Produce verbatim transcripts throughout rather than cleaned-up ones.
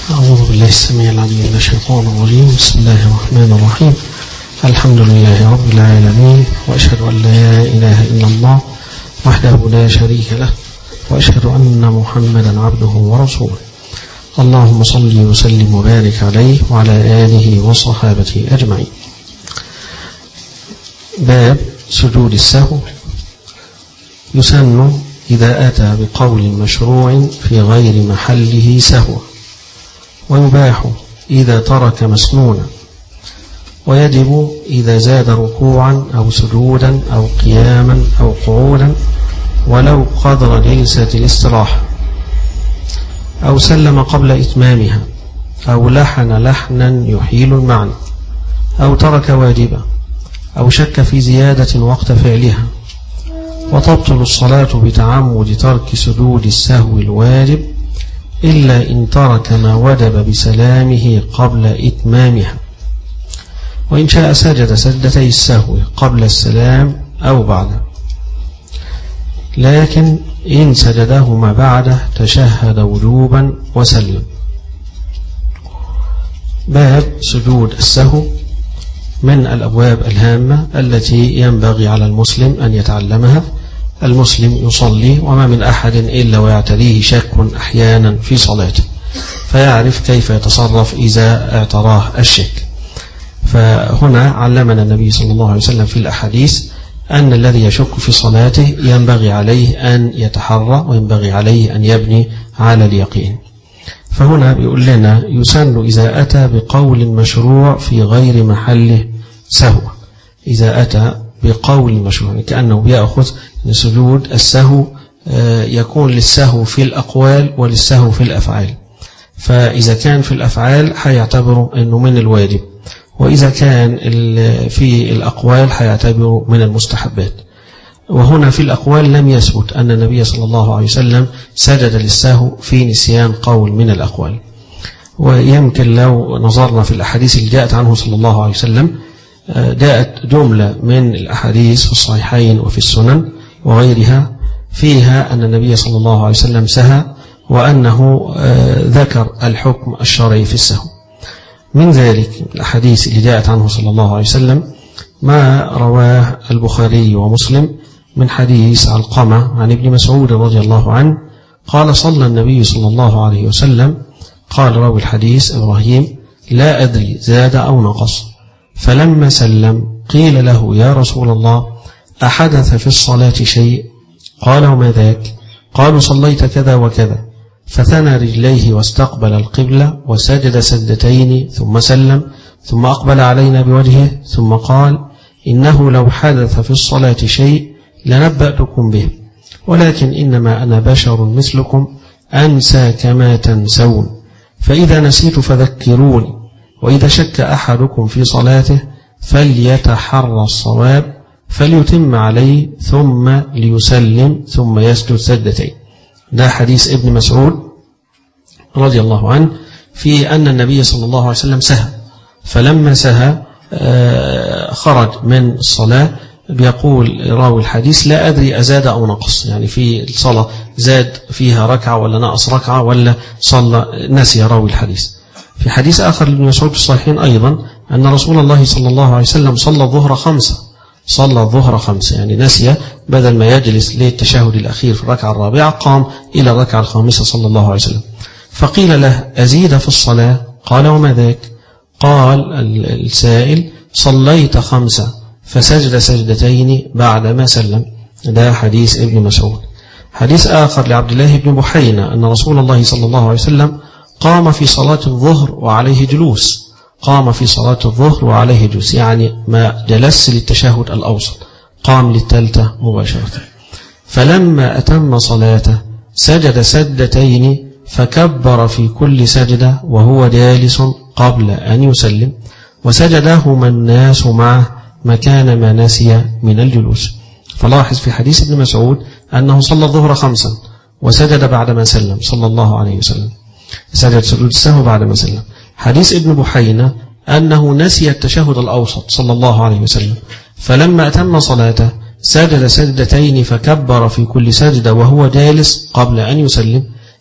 أعوذ بالله السميع العليم من الشيطان الرجيم. بسم الله الرحمن الرحيم. الحمد لله رب العالمين، وأشهد أن لا إله إلا الله وحده لا شريك له، وأشهد أن محمدا عبده ورسوله. اللهم صل وسلم وبارك عليه وعلى آله وصحابته أجمعين. باب سجود السهو. يسن إذا أتى بقول مشروع في غير محله سهوا، ويباح إذا ترك مسنونا، ويجب إذا زاد ركوعا أو سجودا أو قياما أو قعودا ولو قدر جلسة الاستراحة، أو سلم قبل إتمامها، أو لحن لحنا يحيل المعنى، أو ترك واجبا، أو شك في زيادة وقت فعلها. وتبطل الصلاة بتعمد ترك سجود السهو الواجب إلا إن ترك ما وجب بسلامه قبل إتمامها، وإن شاء سجد سجدتي السهو قبل السلام أو بعده، لكن إن سجدهما بعده تشهد وجوبا وسلم. باب سجود السهو من الأبواب الهامة التي ينبغي على المسلم أن يتعلمها. المسلم يصلي وما من أحد إلا ويعتريه شك أحيانا في صلاته، فيعرف كيف يتصرف إذا اعتراه الشك. فهنا علمنا النبي صلى الله عليه وسلم في الأحاديث أن الذي يشك في صلاته ينبغي عليه أن يتحرى، وينبغي عليه أن يبني على اليقين. فهنا بيقول لنا يسن إذا أتى بقول مشروع في غير محله سهو. إذا أتى بقول مشروع كأنه بيأخذ سجود السهو يكون للسهو في الأقوال وللسهو في الأفعال، فإذا كان في الأفعال حيعتبره أنه من الواجب، وإذا كان في الأقوال حيعتبره من المستحبات. وهنا في الأقوال لم يثبت أن النبي صلى الله عليه وسلم سجد للسهو في نسيان قول من الأقوال. ويمكن لو نظرنا في الأحاديث اللي جاءت عنه صلى الله عليه وسلم، جاءت جملة من الأحاديث في الصحيحين وفي السنن وغيرها فيها أن النبي صلى الله عليه وسلم سهى، وأنه ذكر الحكم الشرعي في السهو. من ذلك الأحاديث اللي جاءت عنه صلى الله عليه وسلم ما رواه البخاري ومسلم من حديث علقمة عن ابن مسعود رضي الله عنه قال: صلى النبي صلى الله عليه وسلم، قال راوي الحديث إبراهيم: لا أدري زاد أو نقص، فلما سلم قيل له: يا رسول الله، أحدث في الصلاة شيء؟ قال: وما ذاك؟ قالوا: صليت كذا وكذا. فثنى رجليه واستقبل القبلة وسجد سجدتين ثم سلم، ثم أقبل علينا بوجهه ثم قال: إنه لو حدث في الصلاة شيء لنبأتكم به، ولكن إنما أنا بشر مثلكم أنسى كما تنسون، فإذا نسيت فذكروني، وإذا شك أحدكم في صلاته فليتحرى الصواب فليتم عليه ثم ليسلم ثم يسجد سجدتين. ده حديث ابن مسعود رضي الله عنه في أن النبي صلى الله عليه وسلم سهى، فلما سهى خرج من الصلاة. بيقول راوي الحديث: لا أدري أزاد أو نقص، يعني في الصلاة زاد فيها ركعة ولا نقص ركعة ولا صلى، نسي راوي الحديث. في حديث آخر لابن مسعود في الصحيحين أيضا أن رسول الله صلى الله عليه وسلم صلى الظهر خمسة صلى الظهر خمسة يعني نسي، بدل ما يجلس للتشهد الأخير في الركعة الرابعة قام إلى الركعة الخامسة صلى الله عليه وسلم. فقيل له: أزيد في الصلاة؟ قال: وما ذاك؟ قال السائل: صليت خمسة فسجد سجدتين بعدما سلم. ده حديث ابن مسعود. حديث آخر لعبد الله بن بحينة أن رسول الله صلى الله عليه وسلم قام في صلاة الظهر وعليه جلوس، قام في صلاة الظهر وعليه جلوس، يعني ما جلس للتشهد الأوسط، قام للتالتة مباشرة. فلما أتم صلاته سجد سجدتين فكبر في كل سجدة وهو جالس قبل أن يسلم، وسجدهما الناس معه مكان ما نسي من الجلوس. فلاحظ في حديث ابن مسعود أنه صلى الظهر خمسا وسجد بعدما سلم صلى الله عليه وسلم، سجد سجود السهو بعدما سلم. حديث ابن بحينة أنه نسي التشهد الأوسط صلى الله عليه وسلم، فلما أتم صلاته سجد سجدتين فكبر في كل سجدة وهو جالس قبل أن يسلم،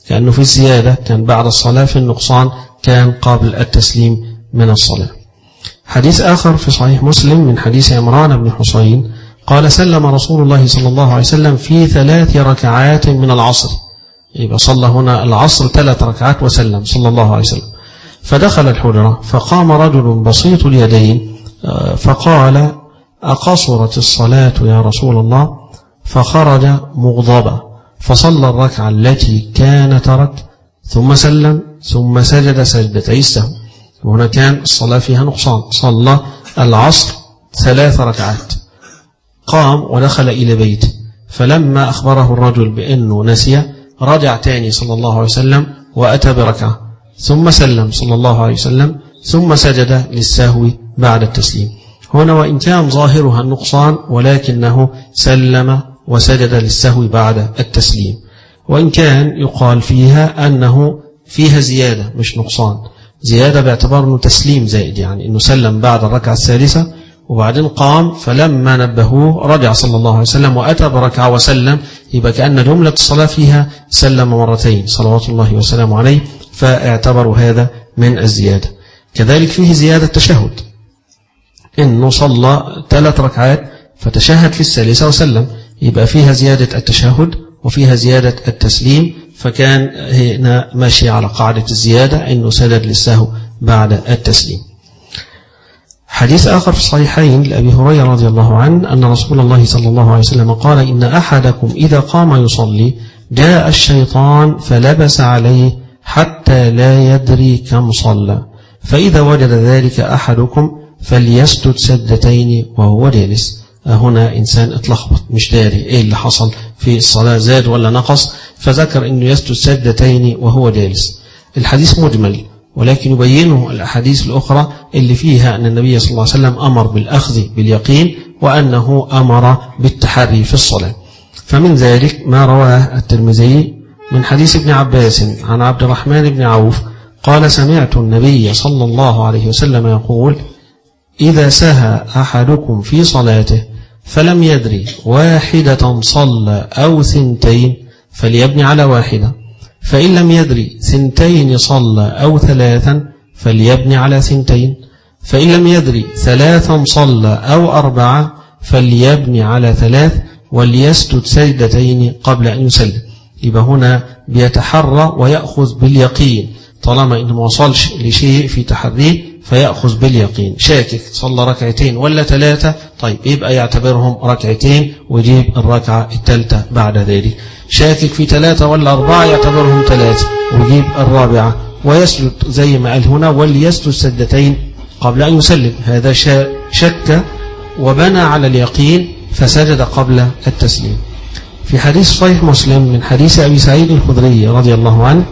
كأنه في الزيادة كان بعد الصلاة، في النقصان كان قبل التسليم من الصلاة. حديث آخر في صحيح مسلم من حديث عمران بن حسين قال سلم رسول الله صلى الله عليه وسلم في ثلاث ركعات من العصر، يبقى صلى هنا العصر ثلاث ركعات وسلم صلى الله عليه وسلم. فدخل الحجرة فقام رجل بسيط اليدين فقال أقصرت الصلاة يا رسول الله؟ فخرج مغضبا فصلى الركعة التي كان ترك ثم سلم ثم سجد سجدتي السهو. وهنا كان الصلاة فيها نقصان، صلى العصر ثلاث ركعات، قام ودخل إلى بيته، فلما أخبره الرجل بأنه نسي رجع تاني صلى الله عليه وسلم وأتى بركعة ثم سلم صلى الله عليه وسلم ثم سجد للسهو بعد التسليم. هنا وإن كان ظاهرها النقصان ولكنه سلم وسجد للسهو بعد التسليم، وإن كان يقال فيها أنه فيها زيادة مش نقصان، زيادة باعتبار أنه تسليم زائد، يعني أنه سلم بعد الركعة الثالثة وبعدين قام، فلما نبهوه رجع صلى الله عليه وسلم وأتى بركعة وسلم، يبقى كأن جملة الصلاة فيها سلم مرتين صلوات الله وسلامه عليه، فاعتبروا هذا من الزيادة. كذلك فيه زيادة تشهد، إنه صلى ثلاث ركعات فتشهد في الثالثة وسلم، يبقى فيها زيادة التشهد وفيها زيادة التسليم، فكان هنا ماشي على قاعدة الزيادة إنه سجد للسهو بعد التسليم. حديث آخر في الصحيحين لأبي هريرة رضي الله عنه أن رسول الله صلى الله عليه وسلم قال إن أحدكم إذا قام يصلي جاء الشيطان فلبس عليه حتى لا يدري كم صلى، فإذا وجد ذلك أحدكم فليسجد سجدتين وهو جالس. هنا إنسان اتلخبط مش داري إيه اللي حصل في الصلاة، زاد ولا نقص، فذكر إنه يسجد سجدتين وهو جالس. الحديث مجمل، ولكن يبينه الأحاديث الأخرى اللي فيها أن النبي صلى الله عليه وسلم أمر بالأخذ باليقين وأنه أمر بالتحري في الصلاة. فمن ذلك ما رواه الترمذي من حديث ابن عباس عن عبد الرحمن بن عوف قال سمعت النبي صلى الله عليه وسلم يقول إذا سهى أحدكم في صلاته فلم يدري واحدة صلى أو ثنتين فليبني على واحدة، فإن لم يدري ثنتين صلى أو ثلاثا فليبني على ثنتين، فإن لم يدري ثلاثا صلى أو أربعة فليبني على ثلاث، وليسجد سجدتين قبل أن يسلم. يبقى هنا بيتحرى ويأخذ باليقين، طالما إنه ما وصلش لشيء في تحريه فيأخذ باليقين. شاكك صلى ركعتين ولا ثلاثة، طيب يبقى يعتبرهم ركعتين ويجيب الركعة الثالثة بعد ذلك. شاكك في ثلاثة ولا أربعة يعتبرهم ثلاثة ويجيب الرابعة، ويسجد زي ما قال هنا وليسجد سجدتين قبل أن يسلم. هذا شك وبنى على اليقين فسجد قبل التسليم. في حديث صحيح مسلم من حديث أبي سعيد الخدري رضي الله عنه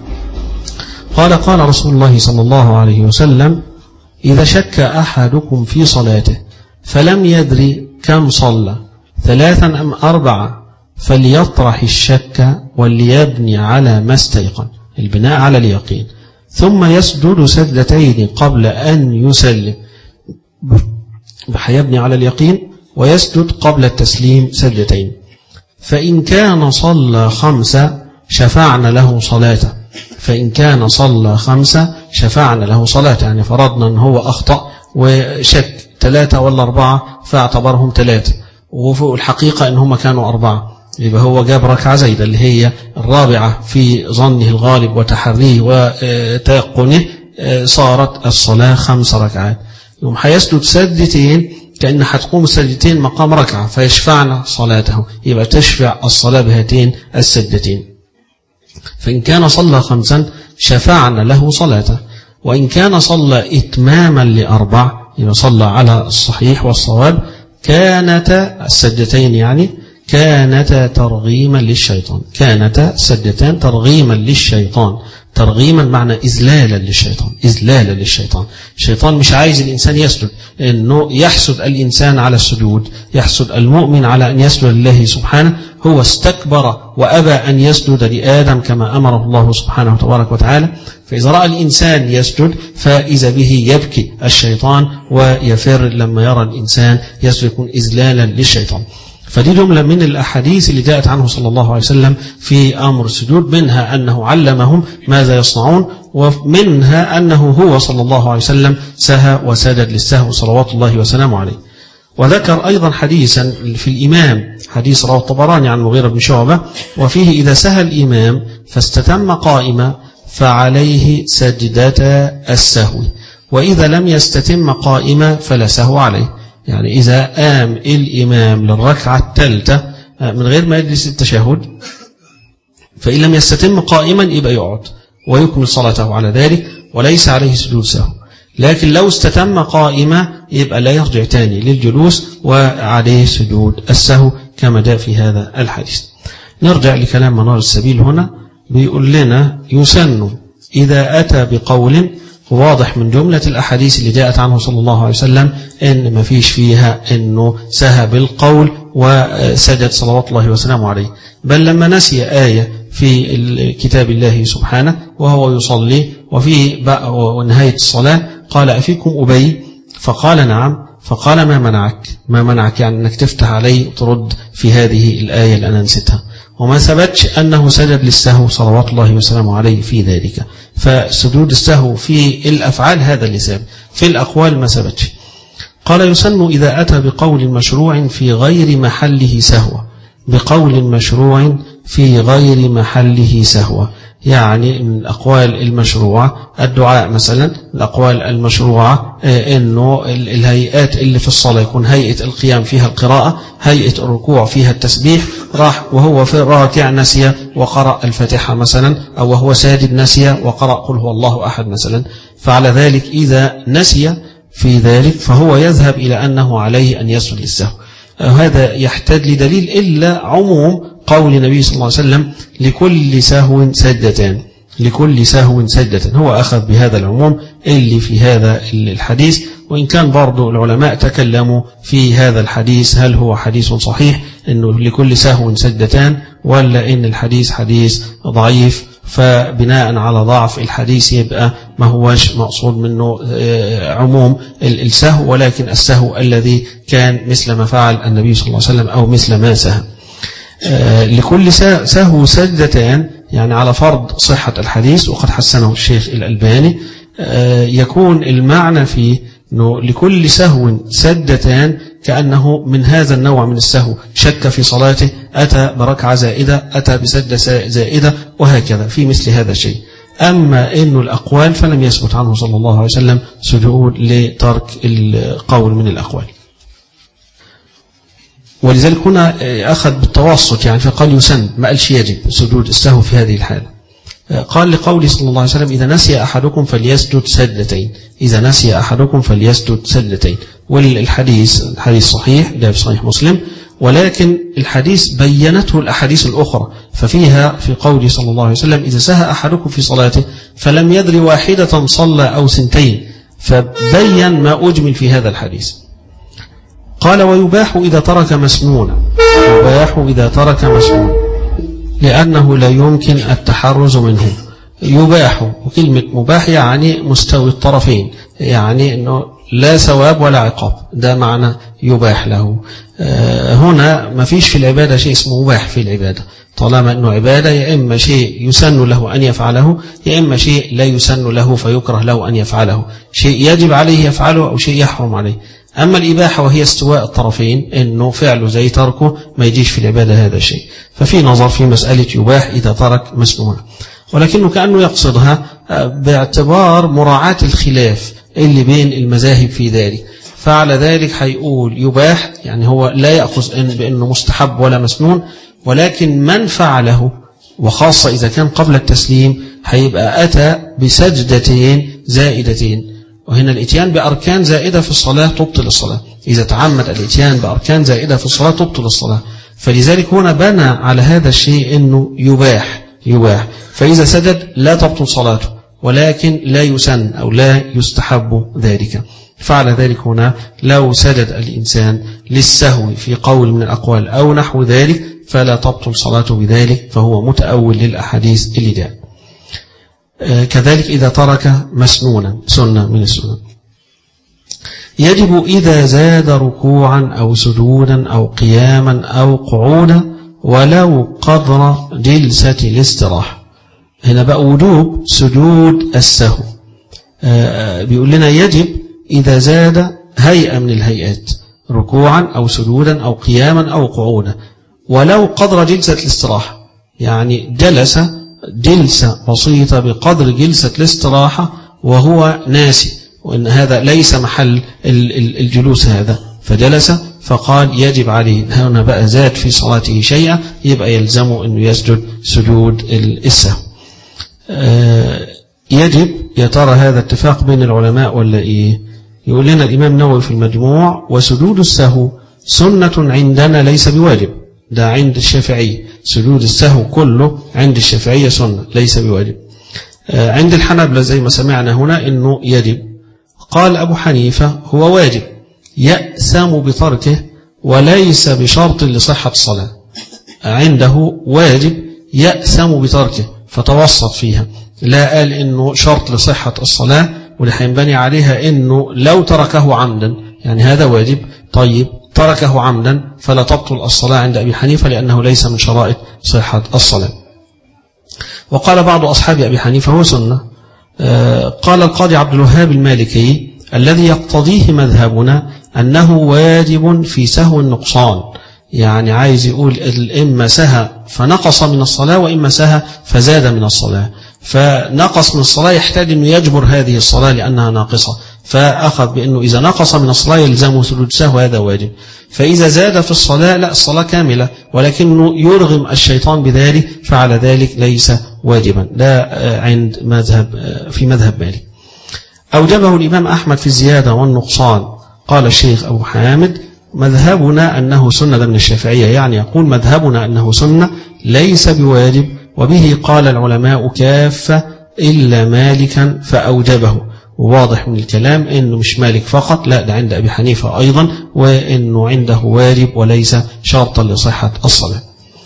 قال قال رسول الله صلى الله عليه وسلم إذا شك أحدكم في صلاته فلم يدري كم صلى ثلاثا أم أربعة فليطرح الشك وليبني على ما استيقن، البناء على اليقين، ثم يسجد سجدتين قبل أن يسلم، يبني على اليقين ويسجد قبل التسليم سجدتين. فإن كان صلى خمسة شفعنا له صلاته، فإن كان صلى خمسة شفعنا له صلاة، يعني فرضنا أنه هو أخطأ وشك ثلاثة ولا أربعة فاعتبرهم ثلاثة، وفوق الحقيقة أنهم كانوا أربعة، يبقى هو جاب ركعة زايدة اللي هي الرابعة في ظنه الغالب وتحريه وتيقنه، صارت الصلاة خمس ركعات. يوم هيسجد سجدتين كأن هتقوم السجدتين مقام ركعة فيشفعنا صلاته، يبقى تشفع الصلاة بهاتين السجدتين. فإن كان صلى خمسا شفعنا له صلاته، وإن كان صلى إتماما لأربع يبقى صلى على الصحيح والصواب، كانتا السجدتين يعني كانتا ترغيما للشيطان، كانتا سجدتان ترغيما للشيطان، ترغيما معنى إذلالا للشيطان، إذلالا للشيطان. الشيطان مش عايز الإنسان يسجد، إنه يحسد الإنسان على السجود، يحسد المؤمن على أن يسجد لله سبحانه. هو استكبر وأبى أن يسجد لآدم كما أمره الله سبحانه وتبارك وتعالى، فإذا رأى الإنسان يسجد فإذا به يبكي الشيطان ويفر لما يرى الإنسان يسجد، يكون إذلالا للشيطان. فدي جملة من الأحاديث اللي جاءت عنه صلى الله عليه وسلم في أمر السجود، منها أنه علمهم ماذا يصنعون، ومنها أنه هو صلى الله عليه وسلم سهى وسجد للسهو صلوات الله وسلامه عليه. وذكر أيضا حديثا في الإمام، حديث رواه الطبراني عن المغيرة بن شعبة، وفيه إذا سهى الإمام فاستتم قائما فعليه سجدة السهو، وإذا لم يستتم قائما فلا سهو عليه. يعني إذا قام الإمام للركعة الثالثة من غير ما يجلس التشهد، فإن لم يستتم قائما يبقى يقعد ويكمل صلاته على ذلك وليس عليه سجود سهو. لكن لو استتم قائما يبقى لا يرجع تاني للجلوس وعليه سجود السهو كما جاء في هذا الحديث. نرجع لكلام منار السبيل هنا، بيقول لنا يسن إذا أتى بقول، واضح من جملة الأحاديث اللي جاءت عنه صلى الله عليه وسلم إن ما فيش فيها إنه سهى بالقول وسجد صلوات الله وسلامه عليه، بل لما نسي آية في كتاب الله سبحانه وهو يصلي وفي نهاية الصلاة قال أفيكم أبي؟ فقال نعم، فقال ما منعك؟ ما منعك يعني أنك تفتح عليه وترد في هذه الآية اللي أنا نسيتها، وما ثبتش أنه سجد للسهو صلوات الله وسلامه عليه في ذلك. فسجود السهو في الأفعال هذا اللي ثابت، في الأقوال ما ثبتش. قال يسن إذا أتى بقول مشروع في غير محله سهو، بقول مشروع في غير محله سهو، يعني من الأقوال المشروعة الدعاء مثلا، الأقوال المشروعة إنه الهيئات اللي في الصلاة يكون هيئة القيام فيها القراءة، هيئة الركوع فيها التسبيح، راح وهو في راكع نسي وقرأ الفاتحة مثلا، أو وهو ساجد نسي وقرأ قل هو الله أحد مثلا، فعلى ذلك إذا نسي في ذلك فهو يذهب إلى أنه عليه أن يسجد للسهو. هذا يحتاج لدليل إلا عموم قول النبي صلى الله عليه وسلم لكل سهو سجدتان، لكل سهو سجدتان، هو أخذ بهذا العموم اللي في هذا الحديث. وإن كان برضو العلماء تكلموا في هذا الحديث هل هو حديث صحيح إنه لكل سهو سجدتان، ولا إن الحديث حديث ضعيف، فبناء على ضعف الحديث يبقى ما هوش مقصود منه عموم السهو، ولكن السهو الذي كان مثل ما فعل النبي صلى الله عليه وسلم أو مثل ما سهى. لكل سهو سجدتان يعني على فرض صحة الحديث، وقد حسنه الشيخ الألباني، يكون المعنى فيه أنه لكل سهو سجدتان كأنه من هذا النوع من السهو، شك في صلاته، أتى بركعة زائدة، أتى بسجدة زائدة، وهكذا في مثل هذا الشيء. أما إنه الأقوال فلم يثبت عنه صلى الله عليه وسلم سجود لترك القول من الأقوال، ولذلك هنا أخذ بالتوسط، يعني فقال يسن، ما قالش يجب سجود السهو في هذه الحالة. قال لقوله صلى الله عليه وسلم إذا نسي أحدكم فليسجد سجدتين، إذا نسي أحدكم فليسجد سجدتين. والحديث الحديث صحيح، جاء في صحيح مسلم، ولكن الحديث بينته الأحاديث الأخرى، ففيها في قوله صلى الله عليه وسلم إذا سهى أحدكم في صلاته فلم يدري واحدة صلى أو سنتين، فبين ما أجمل في هذا الحديث. قال ويباح إذا ترك مسنونا، يباح إذا ترك مسنونا لأنه لا يمكن التحرز منه. يباح، وكلمة مباح يعني مستوي الطرفين، يعني أنه لا ثواب ولا عقاب، ده معنى يباح له. هنا ما فيش في العبادة شيء اسمه مباح في العبادة، طالما أنه عبادة يا إما شيء يسن له أن يفعله، يا إما شيء لا يسن له فيكره له أن يفعله، شيء يجب عليه يفعله أو شيء يحرم عليه. أما الإباحة وهي استواء الطرفين، إنه فعله زي تركه ما يجيش في العبادة هذا الشيء، ففي نظر في مسألة يباح إذا ترك مسنونة، ولكنه كأنه يقصدها باعتبار مراعاة الخلاف اللي بين المذاهب في ذلك. فعلى ذلك هيقول يباح، يعني هو لا يأخذ إن بأنه مستحب ولا مسنون، ولكن من فعله وخاصة إذا كان قبل التسليم هيبقى أتى بسجدتين زائدتين. وهنا الاتيان بأركان زائدة في الصلاة تبطل الصلاة، إذا تعمد الاتيان بأركان زائدة في الصلاة تبطل الصلاة، فلذلك هنا بنى على هذا الشيء أنه يباح يباح فإذا سجد لا تبطل صلاته، ولكن لا يسن أو لا يستحب ذلك. فعلى ذلك هنا لو سجد الإنسان للسهو في قول من الأقوال أو نحو ذلك فلا تبطل صلاته بذلك، فهو متأول للأحاديث اللي جاء. كذلك إذا ترك مسنونا، سنة من السنة. يجب إذا زاد ركوعا أو سجودا أو قياما أو قعودا ولو قدر جلسة الاستراحة. هنا بقى وجوب سجود السهو، بيقول لنا يجب إذا زاد هيئة من الهيئات، ركوعا أو سجودا أو قياما أو قعودا ولو قدر جلسة الاستراحة، يعني جلس جلسة بسيطة بقدر جلسة الاستراحة وهو ناسي، وإن هذا ليس محل الجلوس هذا، فجلس فقال يجب عليه. هنا بقى زاد في صلاته شيئا يبقى يلزمه أنه يسجد سجود السهو. يجب، يا ترى هذا اتفاق بين العلماء ولا إيه؟ يقول لنا الإمام النووي في المجموع: وسجود السهو سنة عندنا ليس بواجب. ده عند الشافعية، سجود السهو كله عند الشافعية سنة ليس بواجب. عند الحنابلة زي ما سمعنا هنا إنه يجب. قال أبو حنيفة هو واجب يأثم بتركه وليس بشرط لصحة الصلاة. عنده واجب يأثم بتركه فتوسط فيها، لا قال إنه شرط لصحة الصلاة واللي هينبني عليها إنه لو تركه عمدا، يعني هذا واجب طيب تركه عمدا فلا تبطل الصلاة عند أبي حنيفة لأنه ليس من شرائط صحة الصلاة. وقال بعض أصحاب أبي حنيفة هو سنة. قال القاضي عبد الوهاب المالكي: الذي يقتضيه مذهبنا أنه واجب في سهو النقصان، يعني عايز يقول إما سهى فنقص من الصلاة وإما سهى فزاد من الصلاة، فنقص من الصلاة يحتاج أنه يجبر هذه الصلاة لأنها ناقصة، فأخذ بأنه إذا نقص من الصلاة يلزمه سجود سهو، هذا واجب. فإذا زاد في الصلاة لا، الصلاة كاملة ولكنه يرغم الشيطان بذلك فعلى ذلك ليس واجبا. ده عند مذهب في مذهب مالك. أوجبه الإمام أحمد في الزيادة والنقصان. قال الشيخ أبو حامد: مذهبنا أنه سنة من الشافعية، يعني يقول مذهبنا أنه سنة ليس بواجب، وبه قال العلماء كافة إلا مالكا فأوجبه. وواضح من الكلام أنه مش مالك فقط، لا ده عند أبي حنيفة أيضا، وأنه عنده واجب وليس شرطا لصحة الصلاة.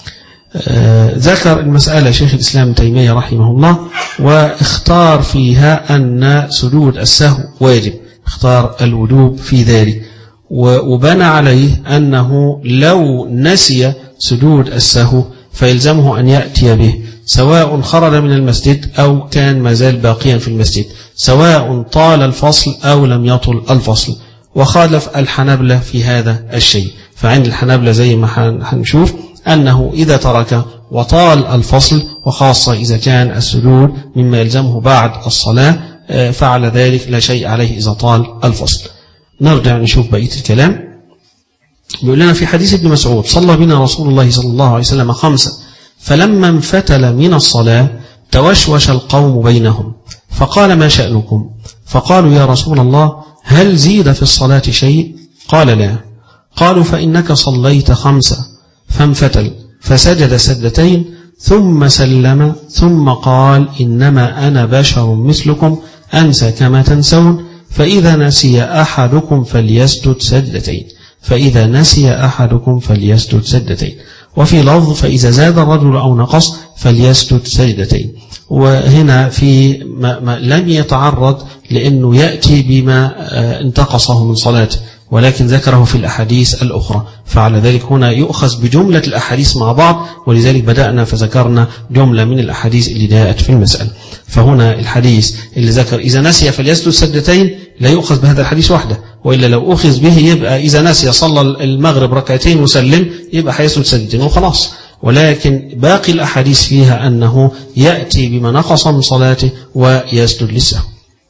آه ذكر المسألة شيخ الإسلام تيمية رحمه الله، واختار فيها أن سجود السهو واجب، اختار الوجوب في ذلك، وبنى عليه أنه لو نسي سجود السهو فيلزمه أن يأتي به، سواء خرج من المسجد أو كان مازال باقيا في المسجد، سواء طال الفصل أو لم يطل الفصل. وخالف الحنابلة في هذا الشيء، فعند الحنابلة زي ما هنشوف أنه إذا ترك وطال الفصل، وخاصة إذا كان السجود مما يلزمه بعد الصلاة، فعل ذلك لا شيء عليه إذا طال الفصل. نرجع نشوف بقية الكلام. بيقول لنا في حديث ابن مسعود: صلى بنا رسول الله صلى الله عليه وسلم خمسة فلما انفتل من الصلاة توشوش القوم بينهم فقال: ما شأنكم؟ فقالوا: يا رسول الله هل زيد في الصلاة شيء؟ قال: لا. قالوا: فإنك صليت خمسة. فانفتل فسجد سجدتين ثم سلم ثم قال: إنما أنا بشر مثلكم أنسى كما تنسون، فإذا نسي أحدكم فليسجد سجدتين فإذا نسي أحدكم فليسجد سجدتين. وفي لفظ: فإذا زاد الرجل أو نقص فليسجد سجدتين. وهنا في ما ما لم يتعرض لأنه يأتي بما انتقصه من صلاته، ولكن ذكره في الأحاديث الأخرى، فعلى ذلك هنا يؤخذ بجملة الأحاديث مع بعض، ولذلك بدأنا فذكرنا جملة من الأحاديث اللي جاءت في المسألة. فهنا الحديث اللي ذكر إذا نسي فليسجد سجدتين لا يؤخذ بهذا الحديث وحده، وإلا لو أخذ به يبقى إذا نسي صلى المغرب ركعتين وسلم يبقى هيسجد سجدتين وخلاص. ولكن باقي الأحاديث فيها أنه يأتي بما نقص من صلاته ويسجد للسهو.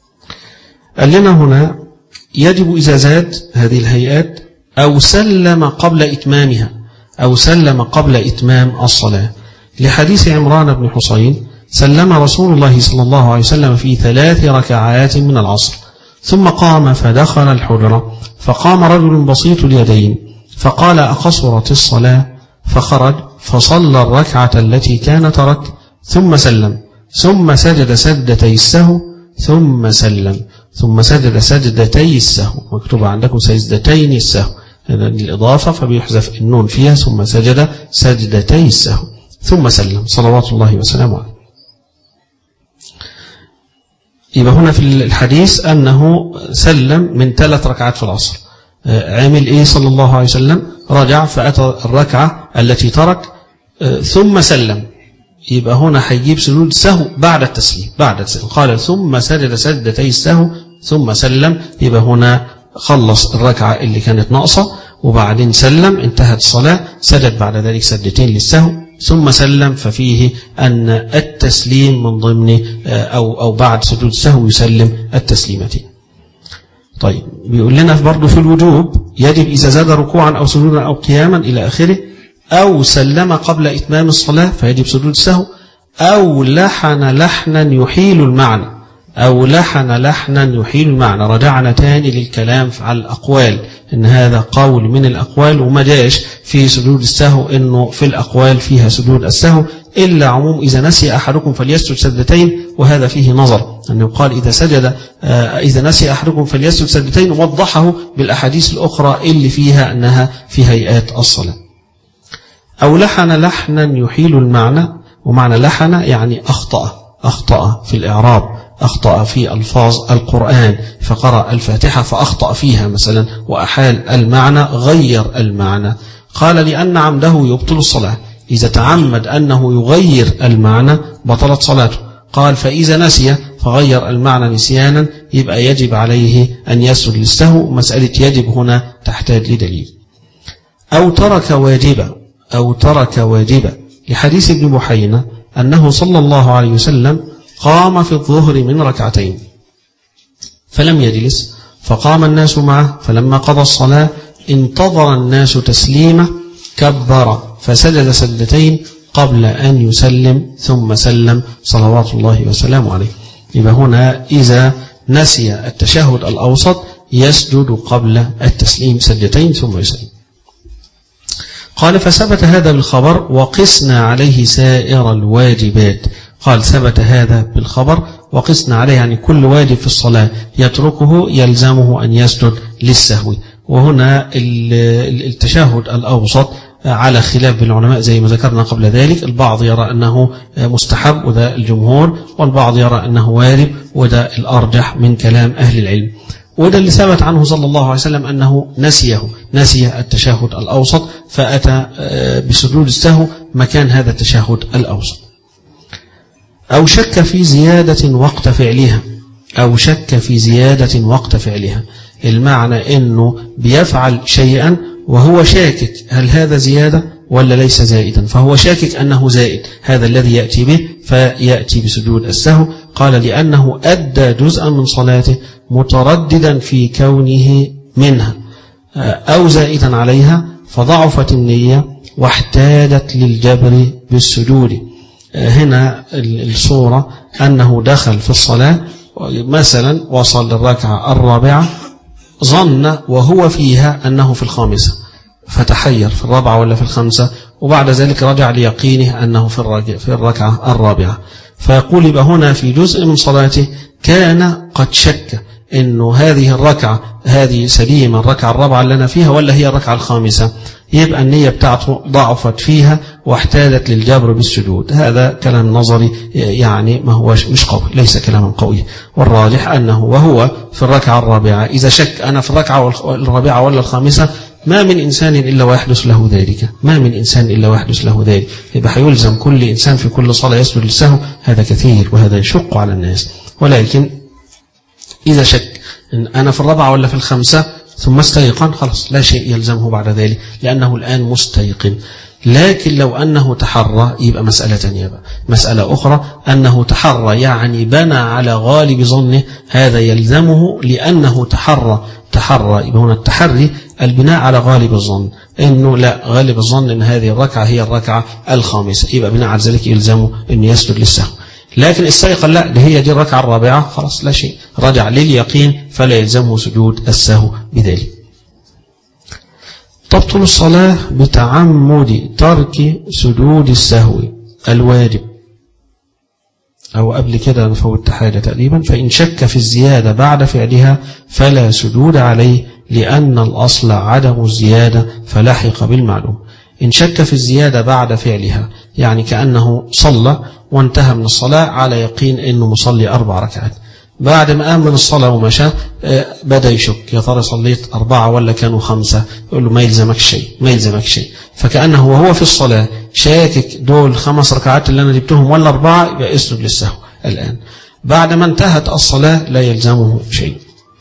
قال لنا هنا يجب إذا زاد هذه الهيئات أو سلم قبل إتمامها أو سلم قبل إتمام الصلاة، لحديث عمران بن حسين: سلم رسول الله صلى الله عليه وسلم في ثلاث ركعات من العصر ثم قام فدخل الحجرة فقام رجل بسيط اليدين فقال: أقصرت الصلاة؟ فخرج فصلى الركعة التي كان ترك ثم سلم ثم سجد سجدتي السهو ثم سلم ثم سجد سجدتي السهو. مكتوب عندكم سجدتين السهو، هذا الإضافة فبيحذف النون فيها، ثم سجد سجدتي السهو ثم سلم صلوات الله وسلامه عليه. يبقى هنا في الحديث أنه سلم من ثلاث ركعات في العصر. عمل إيه صلى الله عليه وسلم؟ رجع فأتى الركعة التي ترك ثم سلم. يبقى هنا هيجيب سجود السهو بعد التسليم، بعد التسليم. قال ثم سجد سجدتي السهو ثم سلم. يبقى هنا خلص الركعة اللي كانت ناقصة وبعدين سلم، انتهت الصلاة، سجد بعد ذلك سجدتين للسهو ثم سلم. ففيه أن التسليم من ضمن أو أو بعد سجود السهو يسلم التسليمتين. طيب بيقول لنا برضه في الوجوب يجب إذا زاد ركوعا أو سجودا أو قياما إلى آخره، أو سلم قبل إتمام الصلاة فيجب سجود السهو، أو لحن لحنا يحيل المعنى، أو لحن لحنا يحيل المعنى. رجعنا تاني للكلام على الأقوال، إن هذا قول من الأقوال وما جاش في سجود السهو إنه في الأقوال فيها سجود السهو إلا عموم إذا نسي أحدكم فليسجد سجدتين، وهذا فيه نظر أنه قال إذا سجد إذا نسي أحدكم فليسجد سجدتين، وضحه بالأحاديث الأخرى اللي فيها أنها في هيئات الصلاة. أو لحن لحنا يحيل المعنى، ومعنى لحن يعني أخطأ أخطأ في الإعراب، أخطأ في ألفاظ القرآن، فقرأ الفاتحة فأخطأ فيها مثلا وأحال المعنى، غير المعنى. قال لأن عمده يبطل الصلاة، إذا تعمد أنه يغير المعنى بطلت صلاته. قال فإذا نسي فغير المعنى نسيانا يبقى يجب عليه أن يسجد للسهو. مسألة يجب هنا تحتاج لدليل. أو ترك واجبا، أو ترك واجبا لحديث ابن بحينة أنه صلى الله عليه وسلم قام في الظهر من ركعتين فلم يجلس، فقام الناس معه، فلما قضى الصلاة انتظر الناس تسليمه كبر فسجد سجدتين قبل أن يسلم ثم سلم صلوات الله وسلامه عليه. يبقى هنا إذا نسي التشهد الأوسط يسجد قبل التسليم سجدتين ثم يسلم. قال فثبت هذا بالخبر وقسنا عليه سائر الواجبات. قال ثبت هذا بالخبر وقسنا عليه يعني كل واجب في الصلاة يتركه يلزمه أن يسجد للسهو. وهنا التشهد الأوسط على خلاف بالعلماء زي ما ذكرنا قبل ذلك، البعض يرى أنه مستحب وده الجمهور، والبعض يرى أنه واجب وده الأرجح من كلام أهل العلم. وده اللي ثبت عنه صلى الله عليه وسلم أنه نسيه، نسي التشهد الأوسط فأتى بسجود السهو مكان هذا التشهد الأوسط. أو شك في زيادة وقت فعلها، أو شك في زيادة وقت فعلها، المعنى أنه بيفعل شيئا وهو شاكك هل هذا زيادة ولا ليس زائدا، فهو شاكك أنه زائد، هذا الذي يأتي به فيأتي بسجود السهو. قال لأنه أدى جزءا من صلاته مترددا في كونه منها أو زائدا عليها فضعفت النية واحتاجت للجبر بالسجود. هنا الصورة أنه دخل في الصلاة مثلا وصل للركعة الرابعة ظن وهو فيها أنه في الخامسة فتحير في الرابعة ولا في الخامسة، وبعد ذلك رجع ليقينه أنه في الركعة الرابعة، فيقول يبقى هنا في جزء من صلاته كان قد شك إنه هذه الركعة هذه سليمة الركعة الرابعة اللي أنا فيها ولا هي الركعة الخامسة، يبقى النية بتاعته ضعفت فيها واحتاجت للجبر بالسجود. هذا كلام نظري يعني ما هو مش قوي، ليس كلاما قوي، والراجح أنه وهو في الركعة الرابعة إذا شك أنا في الركعة الرابعة ولا الخامسة ما من إنسان إلا ويحدث له ذلك، ما من إنسان إلا ويحدث له ذلك، يبقى هيلزم كل إنسان في كل صلاة يسجد للسهو، هذا كثير وهذا يشق على الناس. ولكن إذا شك إن أنا في الرابعة ولا في الخامسة ثم استيقن خلاص لا شيء يلزمه بعد ذلك لأنه الآن مستيقن. لكن لو أنه تحرى يبقى مسألة ثانية بقى، مسألة أخرى أنه تحرى يعني بنى على غالب ظنه، هذا يلزمه لأنه تحرى تحرى يبقى هنا التحري البناء على غالب الظن، إنه لا غالب الظن إن هذه الركعة هي الركعة الخامسة، يبقى بناء على ذلك يلزمه أن يسجد للسهو. لكن استيقن لا ده هي دي الركعة الرابعة خلاص لا شيء، رجع لليقين فلا يلزمه سجود السهو بذلك. تبطل الصلاة بتعمد ترك سجود السهو الواجب، أو قبل كده نفوت حاجة تقريبا. فإن شك في الزيادة بعد فعلها فلا سجود عليه لأن الأصل عدم الزيادة فلحق بالمعلوم. إن شك في الزيادة بعد فعلها يعني كأنه صلى وانتهى من الصلاة على يقين أنه مصلي أربع ركعات، بعد ما قام من الصلاة ومشى بدأ يشك، يا ترى صليت أربعة ولا كانوا خمسة؟ يقول له ما يلزمك شيء، ما يلزمك شيء. فكأنه وهو في الصلاة شاكك دول خمس ركعات اللي أنا جبتهم ولا أربعة، يبقى اسجد للسهو الآن. بعد ما انتهت الصلاة لا يلزمه شيء.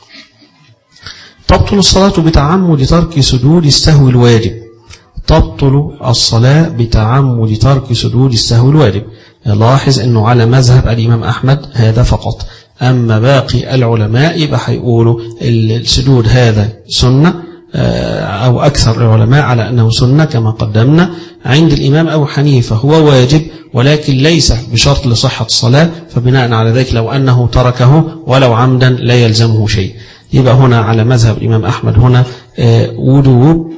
تبطل الصلاة بتعمد ترك سجود السهو الواجب. تبطل الصلاة بتعمد ترك سجود السهو الواجب. لاحظ أنه على مذهب الإمام أحمد هذا فقط، أما باقي العلماء يبقى هيقولوا السجود هذا سنة، أو أكثر العلماء على أنه سنة كما قدمنا. عند الإمام أبو حنيفة هو واجب ولكن ليس بشرط لصحة الصلاة، فبناء على ذلك لو أنه تركه ولو عمدا لا يلزمه شيء. يبقى هنا على مذهب الإمام أحمد هنا وجوب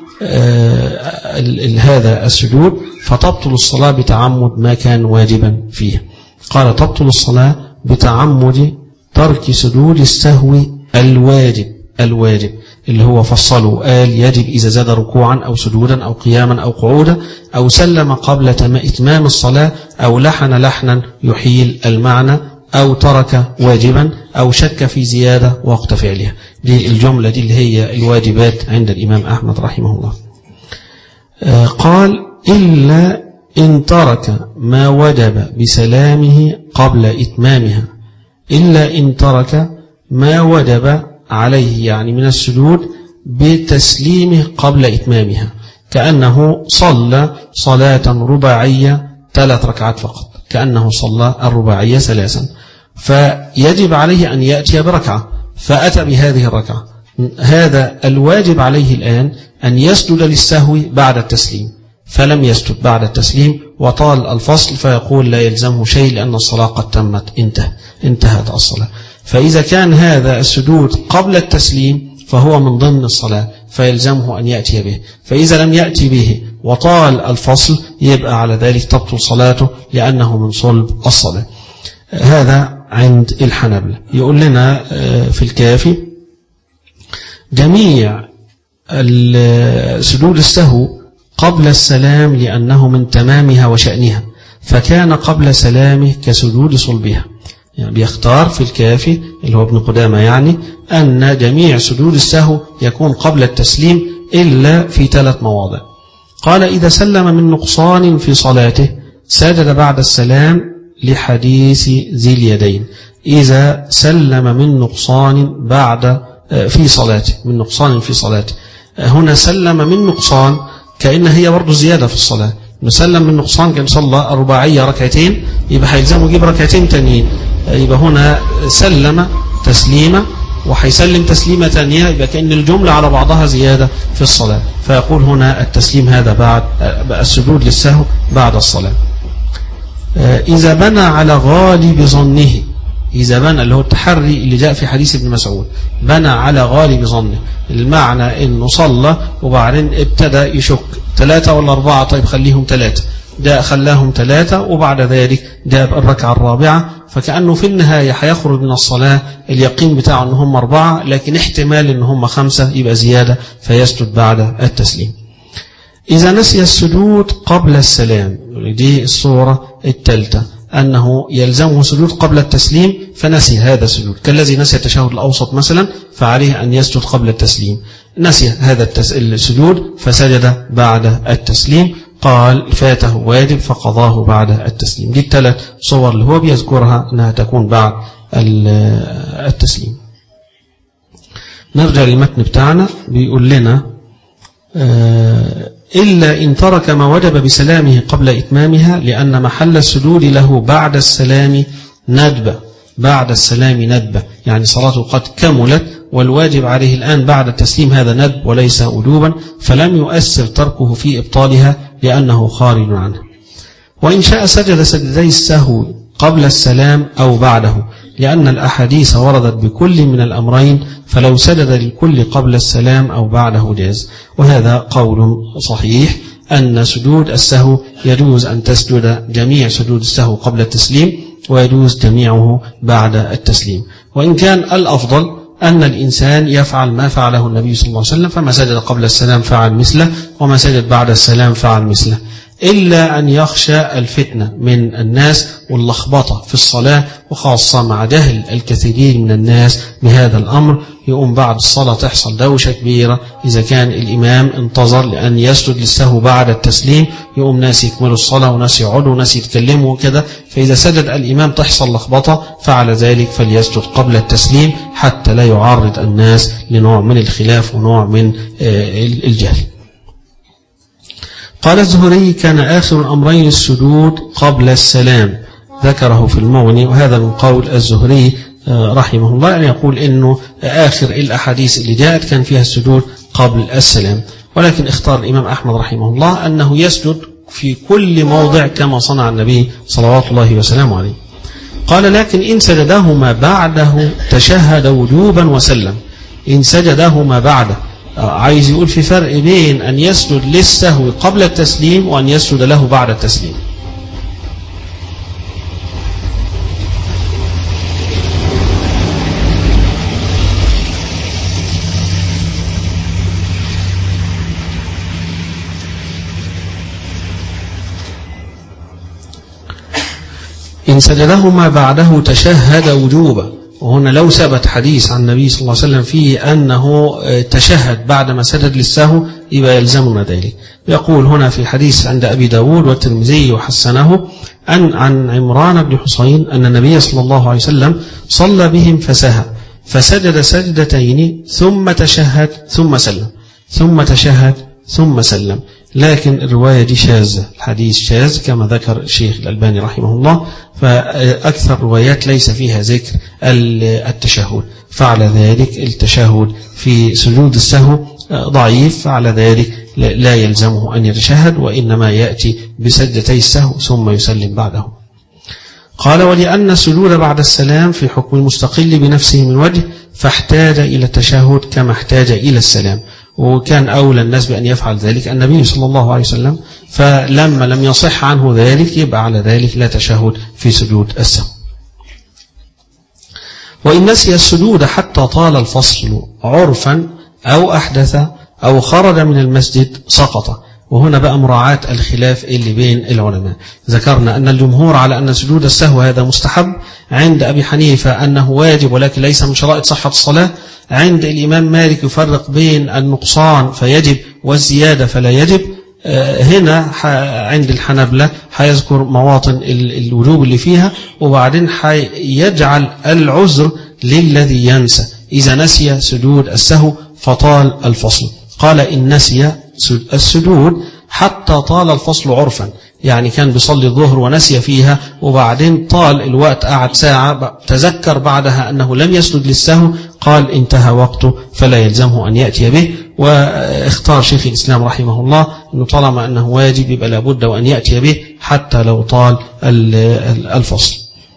هذا السجود، فتبطل الصلاة بتعمد ما كان واجبا فيه. قال تبطل الصلاة بتعمد ترك سجود السهو الواجب. الواجب اللي هو فصله، قال يجب إذا زاد ركوعا أو سجودا أو قياما أو قعودا أو سلم قبل إتمام الصلاة أو لحن لحنا يحيل المعنى أو ترك واجبا أو شك في زيادة وقت فعلها. دي الجملة دي اللي هي الواجبات عند الإمام أحمد رحمه الله. آه قال إلا إن ترك ما وجب بسلامه قبل إتمامها، إلا إن ترك ما وجب عليه يعني من السجود بتسليمه قبل إتمامها، كأنه صلى صلاة رباعية ثلاث ركعات فقط، كأنه صلى الرباعية ثلاثا، فيجب عليه أن يأتي بركعة فأتى بهذه الركعة. هذا الواجب عليه الآن أن يسجد للسهو بعد التسليم، فلم يسجد بعد التسليم وطال الفصل، فيقول لا يلزمه شيء لأن الصلاة قد تمت، انتهى انتهت الصلاة. فإذا كان هذا السجود قبل التسليم فهو من ضمن الصلاة فيلزمه أن يأتي به، فإذا لم يأتي به وطال الفصل يبقى على ذلك تبطل صلاته لأنه من صلب الصلاة. هذا عند الحنابلة. يقول لنا في الكافي جميع سجود السهو قبل السلام لأنه من تمامها وشأنها، فكان قبل سلامه كسجود صلبها. يعني بيختار في الكافي اللي هو ابن قدامة يعني أن جميع سجود السهو يكون قبل التسليم إلا في ثلاث مواضع. قال إذا سلم من نقصان في صلاته سجد بعد السلام لحديث ذي اليدين. إذا سلم من نقصان بعد في صلاته، من نقصان في صلاته، هنا سلم من نقصان كأن هي برضو زيادة في الصلاة. نسلم من نقصان كان صلى الرباعية ركعتين يبقى هيلزمه يجيب ركعتين تانيين، يبقى هنا سلم تسليمة وحيسلم تسليمة تانية، يبقى كأن الجملة على بعضها زيادة في الصلاة، فيقول هنا التسليم هذا بعد السجود للسهو بعد الصلاة. إذا بنى على غالب ظنه، إذا بنى اللي هو التحري اللي جاء في حديث ابن مسعود، بنى على غالب ظنه، المعنى إنه صلى وبعدين ابتدى يشك ثلاثة ولا أربعة، طيب خليهم ثلاثة، ده خلاهم ثلاثة وبعد ذلك جاء الركعة الرابعة، فكأنه في النهاية هيخرج من الصلاة اليقين بتاعه إن هم أربعة لكن احتمال إن هم خمسة يبقى زيادة فيسجد بعد التسليم. إذا نسي السجود قبل السلام، دي الصورة الثالثة، أنه يلزمه سجود قبل التسليم فنسي هذا السجود، كالذي نسي التشهد الأوسط مثلا فعليه أن يسجد قبل التسليم، نسي هذا السجود فسجد بعد التسليم، قال فاته واجب فقضاه بعد التسليم. دي الثلاث صور اللي هو بيذكرها أنها تكون بعد التسليم. نرجع للمتن بتاعنا، بيقول لنا آه إلا إن ترك ما وجب بسلامه قبل إتمامها لأن محل السجود له بعد السلام ندبة، بعد السلام ندبة، يعني صلاته قد كملت والواجب عليه الآن بعد التسليم هذا ندب وليس وجوبا، فلم يؤثر تركه في إبطالها لأنه خارج عنه. وإن شاء سجد سجدي السهو قبل السلام أو بعده، لأن الأحاديث وردت بكل من الأمرين، فلو سجد للكل قبل السلام أو بعده جاز. وهذا قول صحيح أن سجود السهو يجوز أن تسجد جميع سجود السهو قبل التسليم ويجوز جميعه بعد التسليم، وإن كان الأفضل أن الإنسان يفعل ما فعله النبي صلى الله عليه وسلم، فما سجد قبل السلام فعل مثله وما سجد بعد السلام فعل مثله. إلا أن يخشى الفتنة من الناس واللخبطة في الصلاة، وخاصة مع جهل الكثيرين من الناس بهذا الأمر، يقوم بعد الصلاة تحصل دوشة كبيرة. إذا كان الإمام انتظر لأن يسجد للسهو بعد التسليم، يقوم ناس يكملوا الصلاة وناس يقعدوا وناس يتكلموا وكذا، فإذا سجد الإمام تحصل لخبطة، فعلى ذلك فليسجد قبل التسليم حتى لا يعرض الناس لنوع من الخلاف ونوع من الجهل. قال الزهري: كان آخر الأمرين السجود قبل السلام، ذكره في المغني، وهذا من قول الزهري رحمه الله، أن يقول إنه آخر الأحاديث اللي جاءت كان فيها السجود قبل السلام، ولكن اختار الإمام أحمد رحمه الله أنه يسجد في كل موضع كما صنع النبي صلوات الله وسلامه عليه. قال: لكن إن سجدهما بعده تشهد وجوبا وسلم. إن سجدهما بعده، عايز يقول في فرق بين أن يسجد للسهو قبل التسليم وأن يسجد له بعد التسليم. إن سجدهما بعده تشهد وجوبا، وهنا لو ثبت حديث عن النبي صلى الله عليه وسلم فيه أنه تشهد بعد ما سجد للسهو يبقى يلزمنا ذلك. يقول هنا في حديث عند أبي داود والترمذي وحسنه أن عن عمران بن حسين أن النبي صلى الله عليه وسلم صلى بهم فسهى فسجد سجدتين ثم تشهد ثم سلم ثم تشهد ثم سلم، لكن الرواية دي شاذة، الحديث شاذ كما ذكر الشيخ الألباني رحمه الله، فأكثر الروايات ليس فيها ذكر التشهد، فعلى ذلك التشهد في سجود السهو ضعيف، فعلى ذلك لا يلزمه أن يتشهد، وإنما يأتي بسجدتي السهو ثم يسلم بعده. قال: ولأن السجود بعد السلام في حكم المستقل بنفسه من وجه، فاحتاج إلى التشهد كما احتاج إلى السلام، وكان أولى الناس بأن يفعل ذلك النبي صلى الله عليه وسلم، فلما لم يصح عنه ذلك يبقى على ذلك لا تشهد في سجود السهو. وإن نسي السجود حتى طال الفصل عرفا أو أحدث أو خرج من المسجد سقط. وهنا بقى مراعاة الخلاف اللي بين العلماء. ذكرنا أن الجمهور على أن سجود السهو هذا مستحب، عند أبي حنيفة أنه واجب ولكن ليس من شرائط صحة الصلاة، عند الإمام مالك يفرق بين النقصان فيجب والزيادة فلا يجب. هنا عند الحنبلة هيذكر مواطن الوجوب اللي فيها، وبعدين هيجعل العذر للذي ينسى إذا نسي سجود السهو فطال الفصل. قال: إن نسي السجود حتى طال الفصل عرفا، يعني كان بيصلي الظهر ونسي فيها وبعدين طال الوقت، قعد ساعة، تذكر بعدها أنه لم يسجد للسهو، قال انتهى وقته فلا يلزمه أن يأتي به. واختار شيخ الإسلام رحمه الله أنه طالما أنه واجب يبقى لابد وأن يأتي به حتى لو طال الفصل.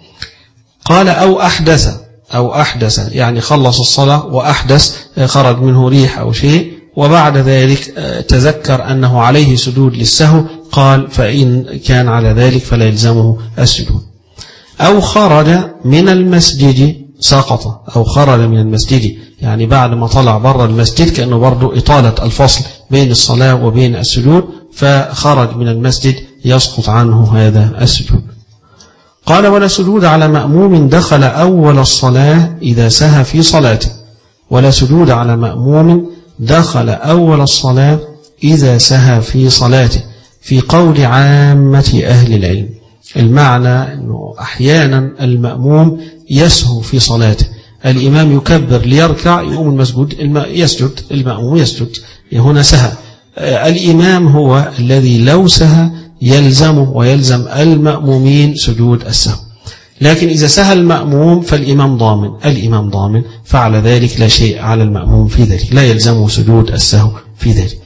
قال: أو أحدث أو أحدث يعني خلص الصلاة وأحدث، خرج منه ريح أو شيء، وبعد ذلك تذكر أنه عليه سجود للسهو، قال: فإن كان على ذلك فلا يلزمه السجود. أو خرج من المسجد سقط، أو خرج من المسجد يعني بعد ما طلع بره المسجد، كأنه برضو إطالة الفصل بين الصلاة وبين السجود، فخرج من المسجد يسقط عنه هذا السجود. قال: ولا سجود على مأموم دخل أول الصلاة إذا سهى في صلاته، ولا سجود على مأموم دخل أول الصلاة إذا سهى في صلاته، في قول عامة أهل العلم. المعنى أنه أحيانا المأموم يسهو في صلاته، الإمام يكبر ليركع، يقوم المسجود يسجد، المأموم يسجد، هنا سهى. الإمام هو الذي لو سهى يلزمه ويلزم المأمومين سجود السهو، لكن إذا سهى المأموم فالإمام ضامن، الإمام ضامن، فعلى ذلك لا شيء على المأموم في ذلك، لا يلزمه سجود السهو في ذلك.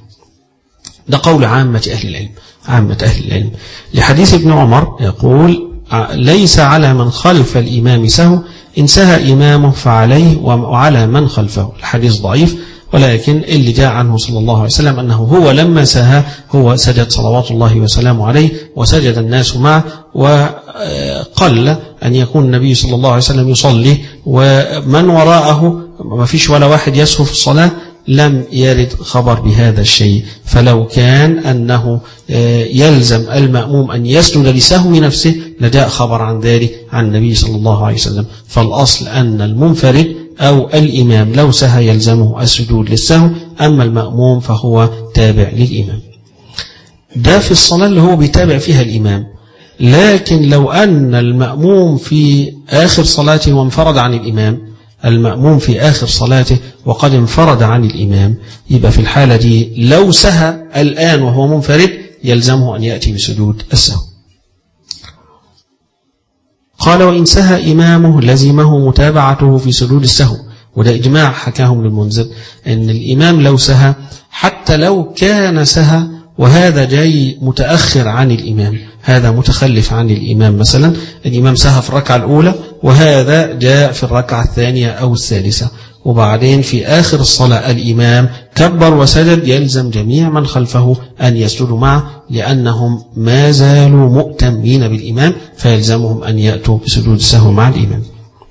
ده قول عامة أهل العلم، عامة أهل العلم، لحديث ابن عمر يقول: ليس على من خلف الإمام سهو، إن سهى إمامه فعليه وعلى من خلفه. الحديث ضعيف، ولكن اللي جاء عنه صلى الله عليه وسلم أنه هو لما سهى هو سجد صلوات الله وسلامه عليه، وسجد الناس معه، وقل أن يكون النبي صلى الله عليه وسلم يصلي ومن وراءه ما فيش ولا واحد يسهو في الصلاة، لم يرد خبر بهذا الشيء. فلو كان أنه يلزم المأموم أن يسجد لسهو نفسه لجاء خبر عن ذلك عن النبي صلى الله عليه وسلم. فالأصل أن المنفرد أو الإمام لو سهى يلزمه السجود للسهو، أما المأموم فهو تابع للإمام. ده في الصلاة اللي هو بيتابع فيها الإمام. لكن لو أن المأموم في آخر صلاته وانفرد عن الإمام، المأموم في آخر صلاته وقد انفرد عن الإمام، يبقى في الحالة دي لو سهى الآن وهو منفرد يلزمه أن يأتي بسجود السهو. قال وإن سهى إمامه لزمه متابعته في سجود السهو. وده إجماع حكاهم للمنذر أن الإمام لو سهى حتى لو كان سهى وهذا جاي متأخر عن الإمام، هذا متخلف عن الإمام، مثلا الإمام سهى في الركعة الأولى وهذا جاء في الركعة الثانية أو الثالثة، وبعدين في آخر الصلاة الإمام كبر وسجد، يلزم جميع من خلفه أن يسجدوا معه لأنهم ما زالوا مؤتمين بالإمام، فيلزمهم أن يأتوا بسجود السهو مع الإمام.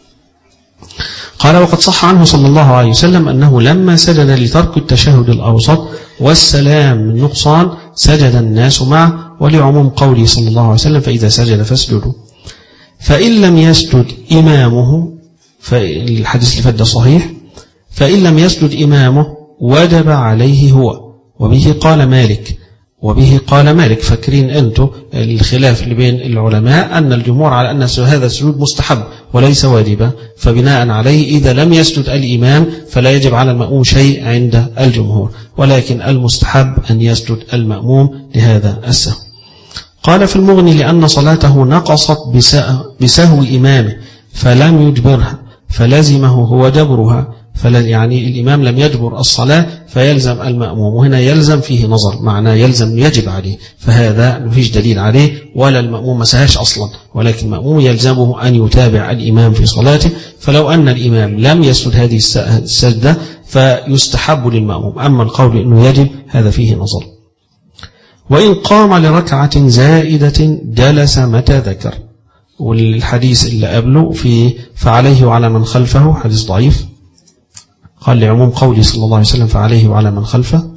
قال وقد صح عنه صلى الله عليه وسلم أنه لما سجد لترك التشهد الأوسط والسلام من نقصان سجد الناس معه، ولعموم قوله صلى الله عليه وسلم فإذا سجد فاسجدوا. فإن لم يسجد إمامه، فالحديث اللي فات صحيح، فإن لم يسجد إمامه وجب عليه هو، وبه قال مالك وبه قال مالك. فاكرين أنتم الخلاف اللي بين العلماء أن الجمهور على أن هذا السجود مستحب وليس واجبا، فبناء عليه إذا لم يسجد الإمام فلا يجب على المأموم شيء عند الجمهور، ولكن المستحب أن يسجد المأموم لهذا السهو. قال في المغني لأن صلاته نقصت بسهو إمامه فلم يجبرها فلزمه هو جبرها، يعني الإمام لم يجبر الصلاة فيلزم المأموم، وهنا يلزم فيه نظر، معناه يلزم يجب عليه، فهذا مفيش دليل عليه ولا المأموم مسهاش أصلا، ولكن المأموم يلزمه أن يتابع الإمام في صلاته. فلو أن الإمام لم يسجد هذه السجدة فيستحب للمأموم، أما القول أنه يجب هذا فيه نظر. وإن قام لركعة زائدة جلس متى ذكر، والحديث اللي قبله في فعليه وعلى من خلفه حديث ضعيف، قال لعموم قوله صلى الله عليه وسلم فعليه وعلى من خلفه.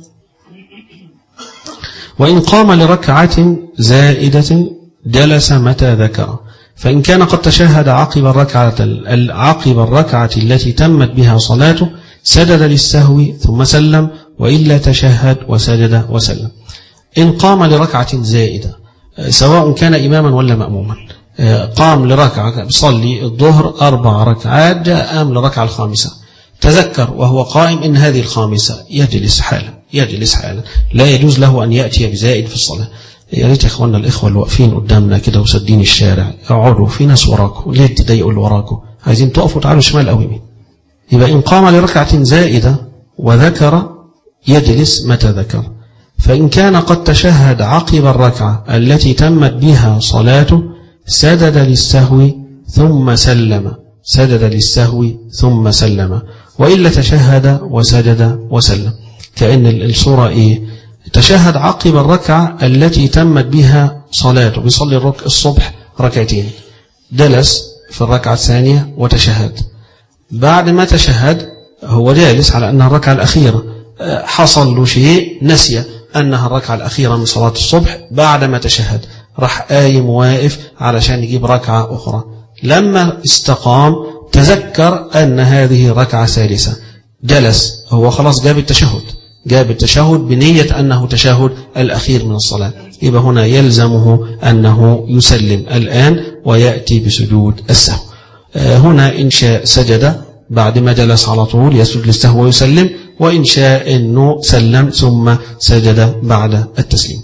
وإن قام لركعة زائدة جلس متى ذكر، فإن كان قد تشهد عقب الركعة عقب الركعة التي تمت بها صلاته سجد للسهو ثم سلم، وإلا تشهد وسجد وسلم. إن قام لركعة زائدة سواء كان إماما ولا مأموما، قام لركعة بصلي الظهر أربع ركعات جاء قام لركعة الخامسة تذكر وهو قائم إن هذه الخامسة يجلس حالا يجلس حالا لا يجوز له أن يأتي بزائد في الصلاة. يا ريت يا إخواننا الإخوة اللي واقفين قدامنا كده وسدين الشارع اقعدوا، في ناس وراكم، ليه تضايقوا اللي وراكم؟ عايزين تقفوا تعالوا شمال أو يمين. يبقى إن قام لركعة زائدة وذكر يجلس متى ذكر. فإن كان قد تشهد عقب الركعة التي تمت بها صلاته سجد للسهو ثم سلم سجد للسهو ثم سلم، وإلا تشهد وسجد وسلم. كأن الصورة إيه؟ تشهد عقب الركعة التي تمت بها صلاته، بيصلي الرك الصبح ركعتين، جلس في الركعة الثانية وتشهد. بعد ما تشهد هو جالس على أنها الركعة الأخيرة، حصل له شيء نسي أنها الركعة الأخيرة من صلاة الصبح، بعد ما تشهد راح قايم واقف علشان يجيب ركعة أخرى. لما استقام تذكر أن هذه ركعة ثالثة، جلس، هو خلاص جاب التشهد جاب التشهد بنية أنه تشهد الأخير من الصلاة، يبقى هنا يلزمه أنه يسلم الآن ويأتي بسجود السهو. هنا إن شاء سجد بعد ما جلس على طول يسجد للسهو ويسلم، وإن شاء أنه سلم ثم سجد بعد التسليم.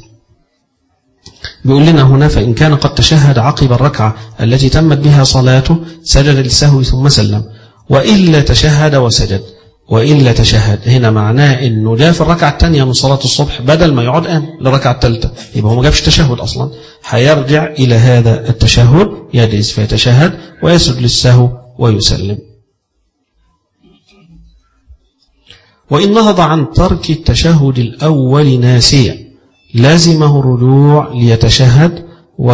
بيقول لنا هنا فإن كان قد تشهد عقب الركعة التي تمت بها صلاته سجد للسهو ثم سلم، وإلا تشهد وسجد. وإلا تشهد هنا معناه أنه جاء في الركعة الثانية من صلاة الصبح بدل ما يقعد قام للركعة الثالثة، يبقى هو ما جابش تشهد أصلا، هيرجع إلى هذا التشهد يجلس فيتشهد ويسجد للسهو ويسلم. وإن نهض عن ترك التشهد الأول ناسيا لازمه الرجوع ليتشهد،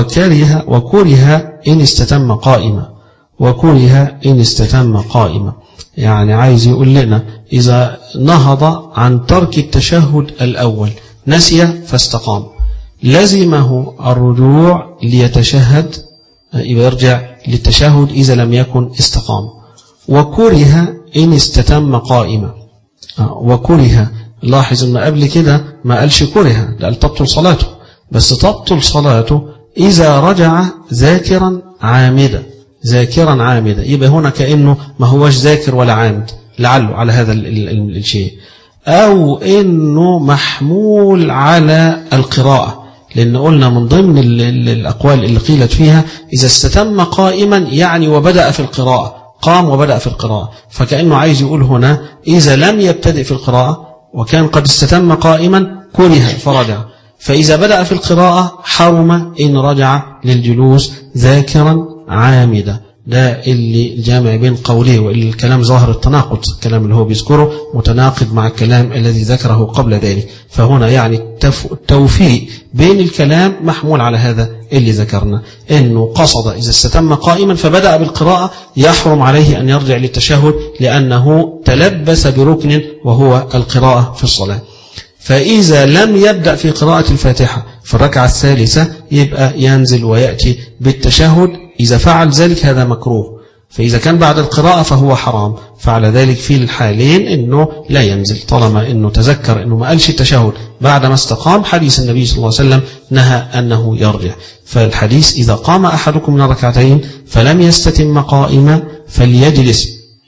وكره وكره إن استتم قائما وكره إن استتم قائما يعني عايز يقول لنا إذا نهض عن ترك التشهد الأول نسي فاستقام لزمه الرجوع ليتشهد، يبقى يرجع للتشهد إذا لم يكن استقام. وكره إن استتم قائما، وكره لاحظ أن قبل كده ما قالش كره، قال تبطل صلاته، بس تبطل صلاته إذا رجع ذاكرا عامدا، ذاكرا عامدا، يبقى هنا كأنه ما هوش ذاكر ولا عامد لعله على هذا الشيء، أو إنه محمول على القراءة، لأن قلنا من ضمن الأقوال اللي قيلت فيها إذا استتم قائما يعني وبدأ في القراءة، قام وبدأ في القراءة، فكأنه عايز يقول هنا إذا لم يبتدئ في القراءة وكان قد استتم قائما كره فرجع، فإذا بدأ في القراءة حرم إن رجع للجلوس ذاكرا عامدا. ده اللي الجامع بين قوله واللي الكلام ظاهر التناقض، الكلام اللي هو بيذكره متناقض مع الكلام الذي ذكره قبل ذلك، فهنا يعني التوفيق بين الكلام محمول على هذا اللي ذكرنا، إنه قصد إذا استتم قائما فبدأ بالقراءة يحرم عليه أن يرجع للتشهد لأنه تلبس بركن وهو القراءة في الصلاة. فإذا لم يبدأ في قراءة الفاتحة في الركعة الثالثة يبقى ينزل ويأتي بالتشهد، إذا فعل ذلك هذا مكروه، فإذا كان بعد القراءة فهو حرام، فعلى ذلك في الحالين إنه لا ينزل طالما إنه تذكر إنه ما قالش التشهد بعد ما استقام. حديث النبي صلى الله عليه وسلم نهى أنه يرجع، فالحديث إذا قام أحدكم من الركعتين فلم يستتم قائما فليجلس،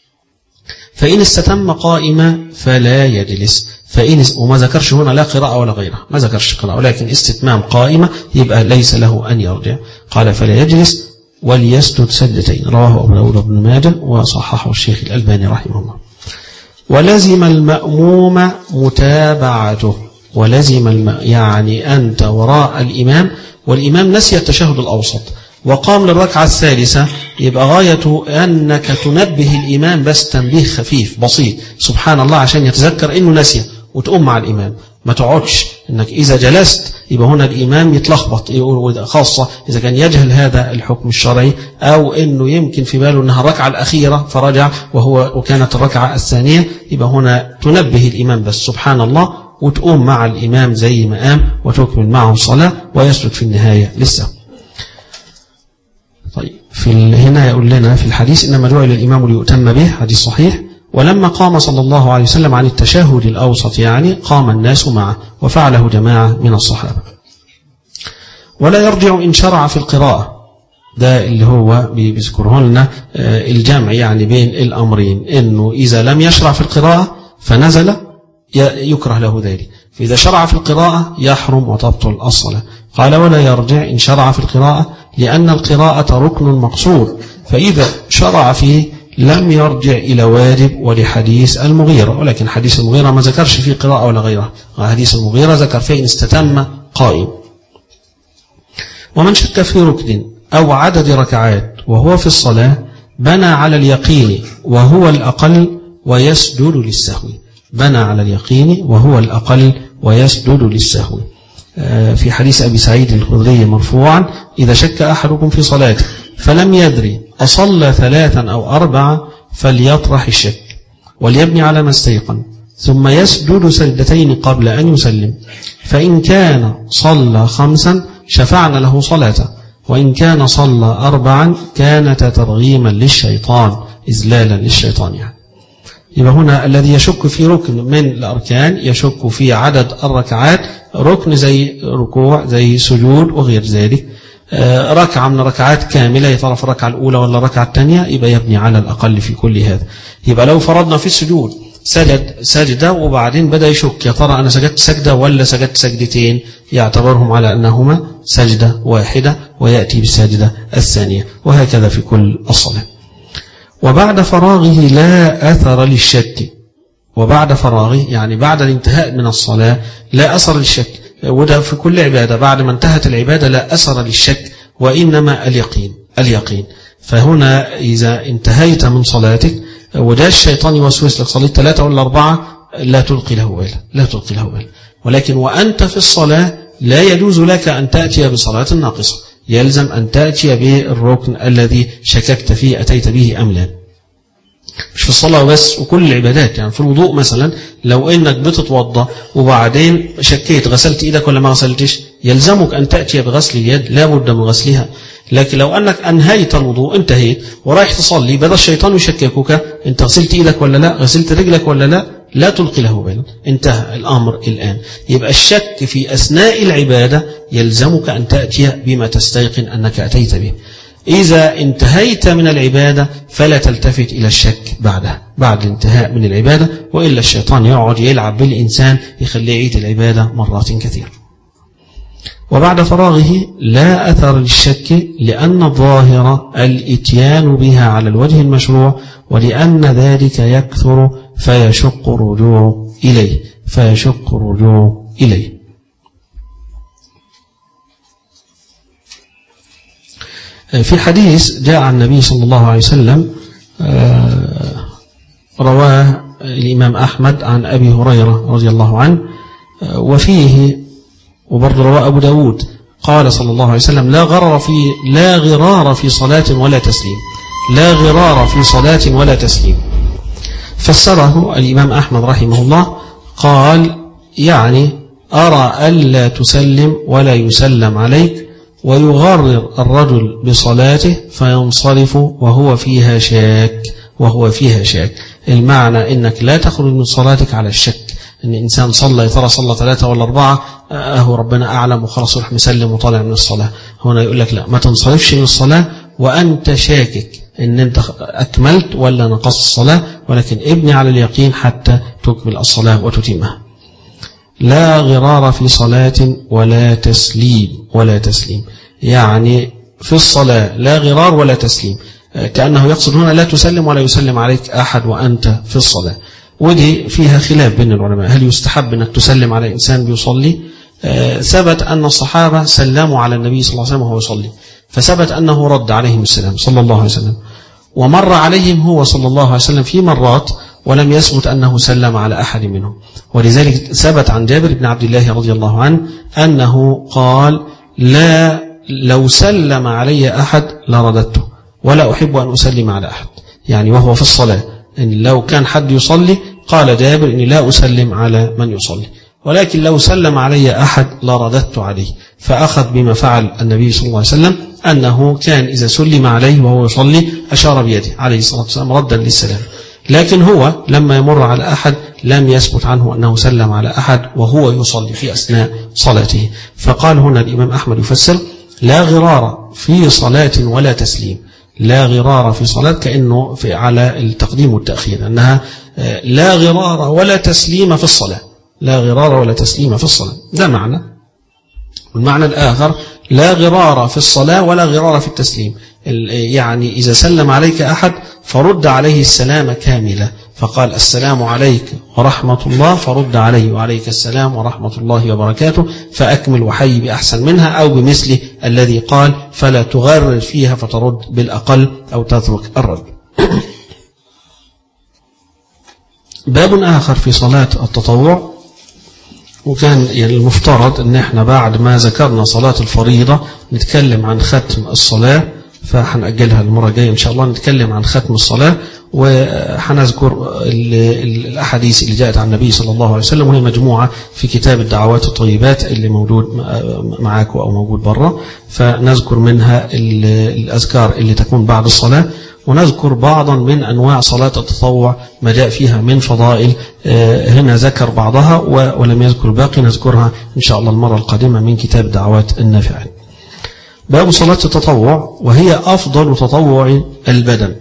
فإن استتم قائما فلا يجلس، فإن وما ذكرش هنا لا قراءة ولا غيرها، ما ذكرش قراءة ولكن استتمام قائمة يبقى ليس له أن يرجع. قال فلا يجلس وليسجد سجدتين، رواه أبو داود بن ماجه وصححه الشيخ الألباني رحمه الله. ولزم المأموم متابعته، ولزم الم... يعني أنت وراء الإمام والإمام نسي التشهد الأوسط وقام للركعة الثالثة، يبقى غايته أنك تنبه الإمام بس تنبيه خفيف بسيط سبحان الله عشان يتذكر إنه نسي وتقوم مع الإمام، ما تقعدش إنك إذا جلست يبقى هنا الإمام يتلخبط، خاصة إذا كان يجهل هذا الحكم الشرعي أو إنه يمكن في باله أنها الركعة الأخيرة فرجع وهو وكانت الركعة الثانية، يبقى هنا تنبه الإمام بس سبحان الله وتقوم مع الإمام زي ما قام وتكمل معه الصلاة ويسجد في النهاية لسه. طيب في هنا يقول لنا في الحديث إنما جعل الإمام ليؤتم به، حديث صحيح. ولما قام صلى الله عليه وسلم عن التشهد الأوسط يعني قام الناس معه وفعله جماعة من الصحابة. ولا يرجع إن شرع في القراءة، ده اللي هو بيذكره لنا الجمع يعني بين الأمرين، إنه إذا لم يشرع في القراءة فنزل يكره له ذلك، فإذا شرع في القراءة يحرم وتبطل الصلاة. قال ولا يرجع إن شرع في القراءة لأن القراءة ركن مقصود، فإذا شرع فيه لم يرجع إلى واجب، ولحديث المغيرة، ولكن حديث المغيرة ما ذكرش فيه قراءة ولا غيرها، حديث المغيرة ذكر فيه إن استتم قائم. ومن شك في ركن أو عدد ركعات وهو في الصلاة بنى على اليقين وهو الأقل ويسجد للسهو، بنى على اليقين وهو الأقل ويسجد للسهو. في حديث أبي سعيد الخدري مرفوعا إذا شك أحدكم في صلاته فلم يدري أصلى ثلاثا أو أربعة فليطرح الشك وليبني على ما استيقن ثم يسجد سجدتين قبل أن يسلم، فإن كان صلى خمسا شفعنا له صلاته، وإن كان صلى أربعا كانت ترغيما للشيطان إذلالا للشيطان يعني. يبقى هنا الذي يشك في ركن من الأركان يشك في عدد الركعات، ركن زي ركوع زي سجود وغير ذلك، ركعة من ركعات كاملة يطرف الركعة الأولى ولا الركعة الثانية يبقى يبني على الأقل في كل هذا. يبقى لو فرضنا في السجود سجد سجدة وبعدين بدأ يشك يا ترى أنا سجدت سجدة ولا سجدت سجدتين، يعتبرهم على أنهما سجدة واحدة ويأتي بالسجدة الثانية، وهكذا في كل الصلاة. وبعد فراغه لا أثر للشك، وبعد فراغه يعني بعد الانتهاء من الصلاة لا أثر للشك، وده في كل عبادة بعد ما انتهت العبادة لا أثر للشك وإنما اليقين اليقين. فهنا إذا انتهيت من صلاتك وجاء الشيطان يوسوس لك صليت ثلاثة ولا أربعة لا تلقي له بالا، لا تلقي له بالا، ولكن وأنت في الصلاة لا يجوز لك أن تأتي بصلاة ناقصة، يلزم أن تأتي بالركن الذي شككت فيه أتيت به أم لا. مش في الصلاة بس، وكل العبادات. يعني في الوضوء مثلا لو انك بتتوضى وبعدين شكيت غسلت ايدك ولا ما غسلتش، يلزمك ان تأتي بغسل اليد، لا بد من غسلها. لكن لو انك انهيت الوضوء، انتهيت ورايح تصلي، بدا الشيطان يشككك انت غسلت ايدك ولا لا، غسلت رجلك ولا لا، لا تلقي له بالا، انتهى الامر الان. يبقى الشك في اثناء العبادة يلزمك ان تأتي بما تستيقن انك اتيت به. إذا انتهيت من العبادة فلا تلتفت إلى الشك بعدها، بعد الانتهاء من العبادة، وإلا الشيطان يقعد يلعب بالإنسان يخليه يعيد العبادة مرات كثيرة. وبعد فراغه لا أثر للشك، لأن الظاهر الإتيان بها على الوجه المشروع، ولأن ذلك يكثر فيشق الرجوع إليه فيشق الرجوع إليه. في حديث جاء عن النبي صلى الله عليه وسلم رواه الإمام أحمد عن أبي هريرة رضي الله عنه، وفيه وبرضه رواه أبو داود، قال صلى الله عليه وسلم: لا غرر في لا غرار في صلاة ولا تسليم، لا غرار في صلاة ولا تسليم. فسره الإمام أحمد رحمه الله، قال: يعني أرى ألا تسلم ولا يسلم عليك، ويغرر الرجل بصلاته فينصرف وهو فيها شاك وهو فيها شاك. المعنى إنك لا تخرج من صلاتك على الشك، إن إنسان صلى ترى صلى ثلاثة ولا أربعة، أهو ربنا أعلم وخلاص يروح مسلم وطالع من الصلاة. هنا يقول لك لا، ما تنصرفش من الصلاة وأنت شاكك إن أنت أكملت ولا نقصت الصلاة، ولكن ابني على اليقين حتى تكمل الصلاة وتتمها. لا غرار في صلاة ولا تسليم ولا تسليم، يعني في الصلاة لا غرار ولا تسليم، كأنه يقصد هنا لا تسلم ولا يسلم عليك أحد وأنت في الصلاة. ودي فيها خلاف بين العلماء، هل يستحب أنك تسلم على إنسان بيصلي؟ آه ثبت أن الصحابة سلموا على النبي صلى الله عليه وسلم وهو يصلي، فثبت أنه رد عليهم السلام صلى الله عليه وسلم، ومر عليهم هو صلى الله عليه وسلم في مرات ولم يثبت أنه سلم على أحد منهم. ولذلك ثبت عن جابر بن عبد الله رضي الله عنه أنه قال: لا لو سلم علي أحد لرددته، ولا أحب أن أسلم على أحد، يعني وهو في الصلاة، إن لو كان حد يصلي قال جابر إني لا أسلم على من يصلي، ولكن لو سلم علي أحد لرددت عليه. فأخذ بما فعل النبي صلى الله عليه وسلم، أنه كان إذا سلم عليه وهو يصلي أشار بيده عليه الصلاة والسلام ردا للسلام، لكن هو لما يمر على أحد لم يثبت عنه أنه سلم على أحد وهو يصلي في أثناء صلاته. فقال هنا الإمام أحمد يفسر: لا غرار في صلاة ولا تسليم، لا غرار في صلاة، كأنه في على التقديم والتأخير، أنها لا غرار ولا تسليم في الصلاة، لا غرار ولا تسليم في الصلاة، ده معنى. والمعنى الآخر: لا غرار في الصلاة ولا غرار في التسليم، يعني إذا سلم عليك أحد فرد عليه السلام كاملة، فقال: السلام عليك ورحمة الله، فرد عليه وعليك السلام ورحمة الله وبركاته، فأكمل وحي بأحسن منها أو بمثل الذي قال، فلا تغرر فيها فترد بالأقل أو تترك الرد. باب آخر في صلاة التطوع، وكان يعني المفترض ان احنا بعد ما ذكرنا صلاة الفريضة نتكلم عن ختم الصلاة، فهنأجلها المرة الجاية إن شاء الله. نتكلم عن ختم الصلاة، وهنذكر الأحاديث اللي جاءت عن النبي صلى الله عليه وسلم، وهي مجموعة في كتاب الدعوات الطيبات اللي موجود معاكم أو موجود برا. فنذكر منها الأذكار اللي تكون بعد الصلاة، ونذكر بعضا من أنواع صلاة التطوع ما جاء فيها من فضائل. هنا ذكر بعضها ولم يذكر باقي، نذكرها إن شاء الله المرة القادمة من كتاب دعوات النافعين. باب صلاة التطوع، وهي أفضل تطوع البدن،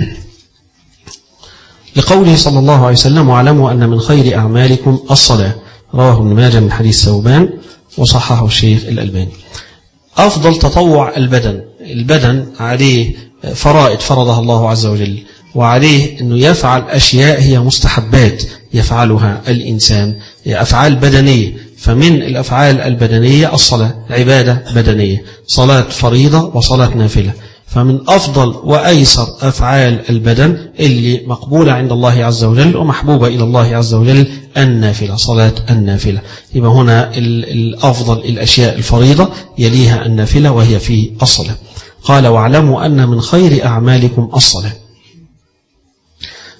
لقوله صلى الله عليه وسلم: واعلموا أن من خير أعمالكم الصلاة، رواه ابن ماجه من حديث ثوبان وصححه الشيخ الألباني. أفضل تطوع البدن، البدن عليه فرائض فرضها الله عز وجل، وعليه أنه يفعل أشياء هي مستحبات يفعلها الإنسان، أفعال بدنية. فمن الأفعال البدنية الصلاة، عبادة بدنية، صلاة فريضة وصلاة نافلة. فمن أفضل وأيسر أفعال البدن اللي مقبولة عند الله عز وجل ومحبوبة إلى الله عز وجل النافلة، صلاة النافلة. يبقى هنا الأفضل الأشياء الفريضة، يليها النافلة وهي في الصلاة. قال: واعلموا أن من خير أعمالكم الصلاة.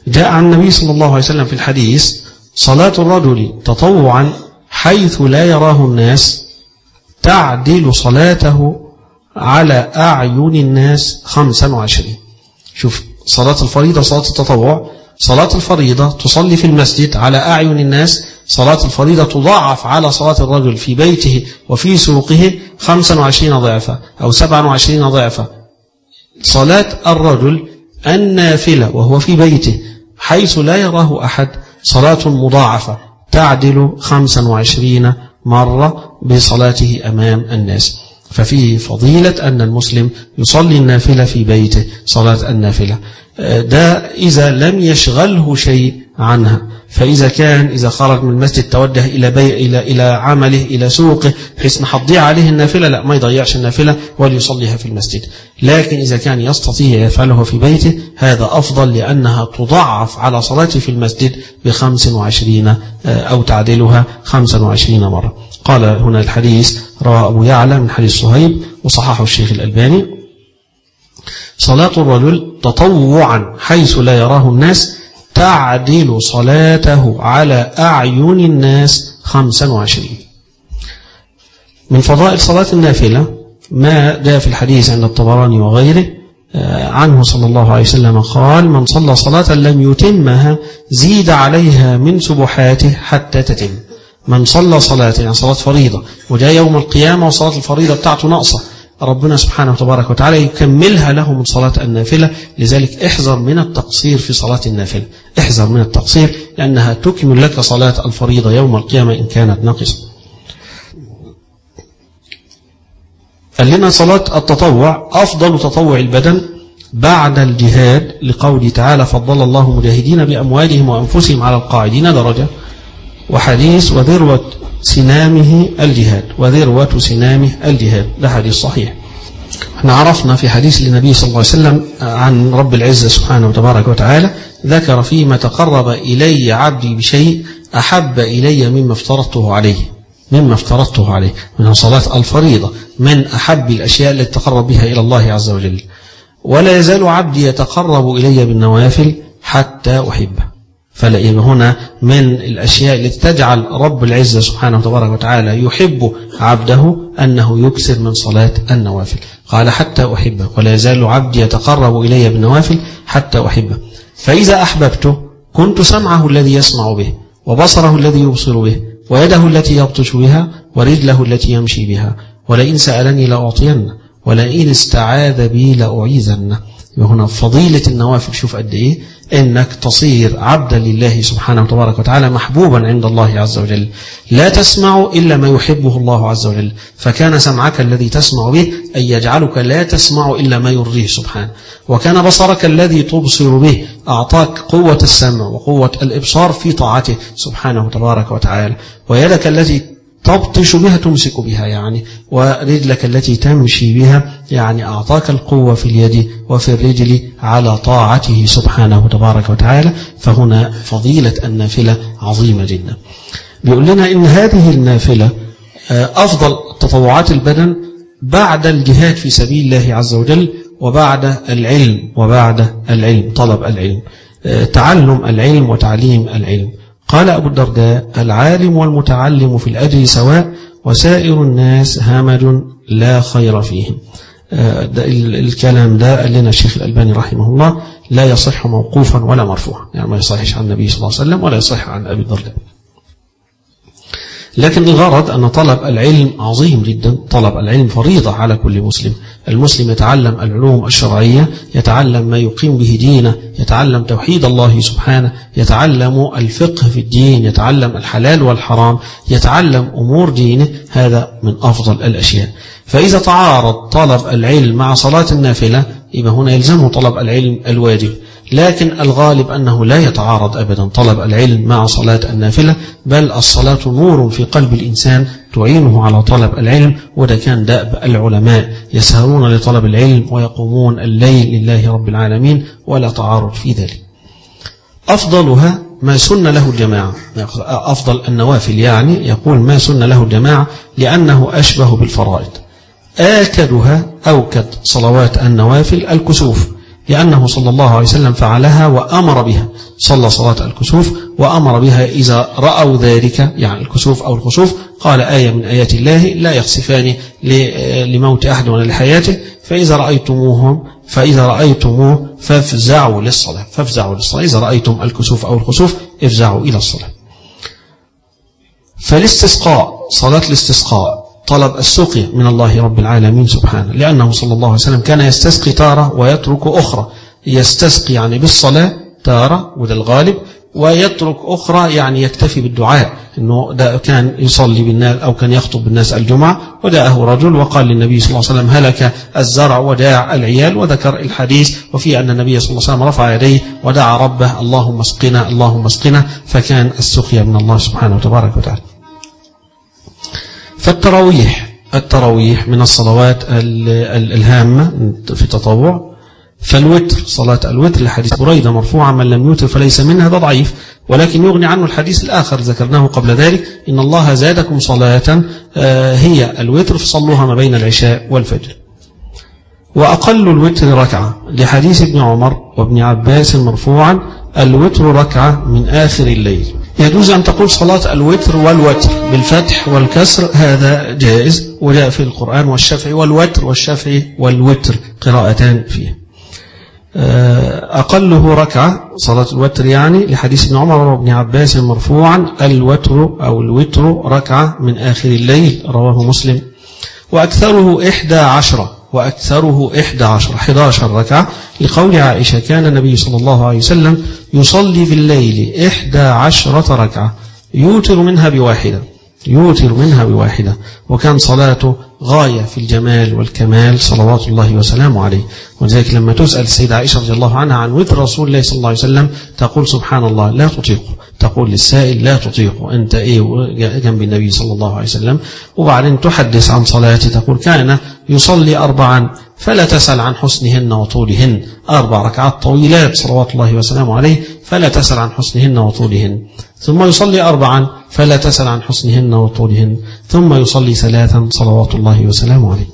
جاء عن النبي صلى الله عليه وسلم في الحديث: صلاة الرجل تطوعا حيث لا يراه الناس تعدل صلاته على أعين الناس خمسا وعشرين. شوف، صلاة الفريضة صلاة التطوع، صلاة الفريضة تصلي في المسجد على أعين الناس، صلاة الفريضة تضاعف على صلاة الرجل في بيته وفي سوقه خمسا وعشرين ضعفا أو سبعا وعشرين ضعفا. صلاة الرجل النافلة وهو في بيته حيث لا يراه أحد صلاة مضاعفة تعدل خمسا وعشرين مرة بصلاته أمام الناس. ففيه فضيلة أن المسلم يصلي النافلة في بيته صلاة النافلة، ده إذا لم يشغله شيء عنها. فإذا كان إذا خرج من المسجد توجه إلى بي إلى إلى عمله إلى سوقه بحيث نحضيع عليه النافلة، لا، ما يضيعش النافلة وليصليها في المسجد. لكن إذا كان يستطيع يفعله في بيته هذا أفضل، لأنها تضاعف على صلاته في المسجد بخمس وعشرين أو تعدلها خمسا وعشرين مرة. قال هنا الحديث رواه أبو يعلى من حديث صهيب وصححه الشيخ الألباني: صلاة الرجل تطوعا حيث لا يراه الناس تعدل صلاته على أعين الناس خمسا وعشرين. من فضائل صلاة النافلة ما جاء في الحديث عند الطبراني وغيره عنه صلى الله عليه وسلم قال: من صلى صلاة لم يتمها زيد عليها من سبحاته حتى تتم. من صلى صلاة يعني صلاة فريضة وجاء يوم القيامة وصلاة الفريضة بتاعته ناقصة، ربنا سبحانه وتبارك وتعالى يكملها له من صلاة النافلة. لذلك احذر من التقصير في صلاة النافلة، احذر من التقصير، لأنها تكمل لك صلاة الفريضة يوم القيامة إن كانت ناقصة. قال لنا صلاة التطوع أفضل تطوع البدن بعد الجهاد، لقوله تعالى: فضل الله مجاهدين بأموالهم وأنفسهم على القاعدين درجة. وحديث: وذروة سنامه الجهاد، وذروة سنامه الجهاد، ده حديث صحيح. احنا عرفنا في حديث للنبي صلى الله عليه وسلم عن رب العزة سبحانه وتبارك وتعالى ذكر: فيما تقرب إلي عبدي بشيء أحب إلي مما افترضته عليه، مما افترضته عليه من صلاة الفريضة، من أحب الأشياء التي تقرب بها إلى الله عز وجل. ولا يزال عبدي يتقرب إلي بالنوافل حتى أحبه. فلا هنا من الأشياء التي تجعل رب العزة سبحانه وتبارك وتعالى يحب عبده أنه يكثر من صلاة النوافل. قال: حتى أحبه. ولا يزال عبدي يتقرب إلي بالنوافل حتى أحبه. فإذا أحببته كنت سمعه الذي يسمع به، وبصره الذي يبصر به، ويده التي يبطش بها، ورجله التي يمشي بها. ولئن سألني لأعطينه، ولئن استعاذ بي لأعيذنه. وهنا فضيلة النوافل، شوف قد إيه إنك تصير عبدا لله سبحانه وتبارك وتعالى محبوبا عند الله عز وجل. لا تسمع إلا ما يحبه الله عز وجل، فكان سمعك الذي تسمع به أن يجعلك لا تسمع إلا ما يرضيه سبحانه. وكان بصرك الذي تبصر به أعطاك قوة السمع وقوة الإبصار في طاعته سبحانه وتبارك وتعالى. ويدك التي تبطش بها تمسك بها يعني، ورجلك التي تمشي بها يعني أعطاك القوة في اليد وفي الرجل على طاعته سبحانه وتبارك وتعالى. فهنا فضيلة النافلة عظيمة جدا. بيقول لنا إن هذه النافلة أفضل تطوعات البدن بعد الجهاد في سبيل الله عز وجل، وبعد العلم وبعد العلم طلب العلم، تعلم العلم وتعليم العلم. قال أبو الدرداء: العالم والمتعلم في الأجر سواء، وسائر الناس همج لا خير فيهم. ده الكلام ده قال لنا الشيخ الألباني رحمه الله لا يصح موقوفا ولا مرفوعا، يعني ما يصحش عن النبي صلى الله عليه وسلم ولا يصح عن أبي الدرداء. لكن الغرض أن طلب العلم عظيم جدا، طلب العلم فريضة على كل مسلم. المسلم يتعلم العلوم الشرعية، يتعلم ما يقيم به دينه، يتعلم توحيد الله سبحانه، يتعلم الفقه في الدين، يتعلم الحلال والحرام، يتعلم أمور دينه. هذا من أفضل الأشياء. فإذا تعارض طلب العلم مع صلاة النافلة يبقى هنا يلزمه طلب العلم الواجب. لكن الغالب أنه لا يتعارض أبدا طلب العلم مع صلاة النافلة، بل الصلاة نور في قلب الإنسان تعينه على طلب العلم. وده كان دأب العلماء، يسهرون لطلب العلم ويقومون الليل لله رب العالمين، ولا تعارض في ذلك. أفضلها ما سن له الجماعة، أفضل النوافل يعني يقول ما سن له الجماعة لأنه أشبه بالفرائض. آكدها أوكد صلوات النوافل الكسوف، لأنه صلى الله عليه وسلم فعلها وأمر بها، صلى صلاة الكسوف وأمر بها إذا رأوا ذلك، يعني الكسوف أو الخسوف، قال آية من آيات الله لا يخسفان لموت أحد ولا لحياته، فإذا رأيتموهم فإذا رأيتموه فافزعوا للصلاة، فافزعوا للصلاة، إذا رأيتم الكسوف أو الخسوف افزعوا إلى الصلاة. فالاستسقاء، صلاة الاستسقاء طلب السقي من الله رب العالمين سبحانه، لأنه صلى الله عليه وسلم كان يستسقي تارة ويترك أخرى، يستسقي يعني بالصلاة تارة وده الغالب، ويترك أخرى يعني يكتفي بالدعاء، إنه ده كان يصلي بالناس أو كان يخطب بالناس الجمعة، وداءه رجل وقال للنبي صلى الله عليه وسلم هلك الزرع وداع العيال، وذكر الحديث وفي أن النبي صلى الله عليه وسلم رفع يديه ودعا ربه اللهم اسقنا اللهم اسقنا، فكان السقيا من الله سبحانه وتبارك وتعالى. فالتراويح التراويح من الصلوات الهامة في التطوع. فالوتر، صلاة الوتر لحديث بريدة مرفوعا من لم يوتر فليس منها، ده ضعيف، ولكن يغني عنه الحديث الآخر ذكرناه قبل ذلك إن الله زادكم صلاة هي الوتر فصلوها ما بين العشاء والفجر. وأقل الوتر ركعة لحديث ابن عمر وابن عباس مرفوعا الوتر ركعة من آخر الليل. يجوز أن تقول صلاة الوتر والوتر بالفتح والكسر، هذا جائز، وجاء في القرآن والشفع والوتر والشفع والوتر قراءتان فيه. أقله ركعة صلاة الوتر يعني لحديث ابن عمر وابن عباس مرفوعا الوتر أو الوتر ركعة من آخر الليل، رواه مسلم. وأكثره إحدى عشرة وأكثره إحدى عشرة إحدى عشرة ركعة لقول عائشة كان النبي صلى الله عليه وسلم يصلي في الليل إحدى عشرة ركعة يوتر منها بواحدة يوتر منها بواحدة وكان صلاته غاية في الجمال والكمال صلوات الله وسلامه عليه. ولذلك لما تسأل السيدة عائشة رضي الله عنها عن وتر رسول الله صلى الله عليه وسلم تقول سبحان الله لا تطيقه، تقول للسائل لا تطيقه، أنت إيه جنب النبي صلى الله عليه وسلم. وبعدين تحدث عن صلاته تقول كان يصلي أربعا فلا تسأل عن حسنهن وطولهن، أربع ركعات طويلات صلوات الله وسلامه عليه فلا تسأل عن حسنهن وطولهن، ثم يصلي أربعا فلا تسأل عن حسنهن وطولهن، ثم يصلي ثلاثا صلوات الله وسلامه عليه.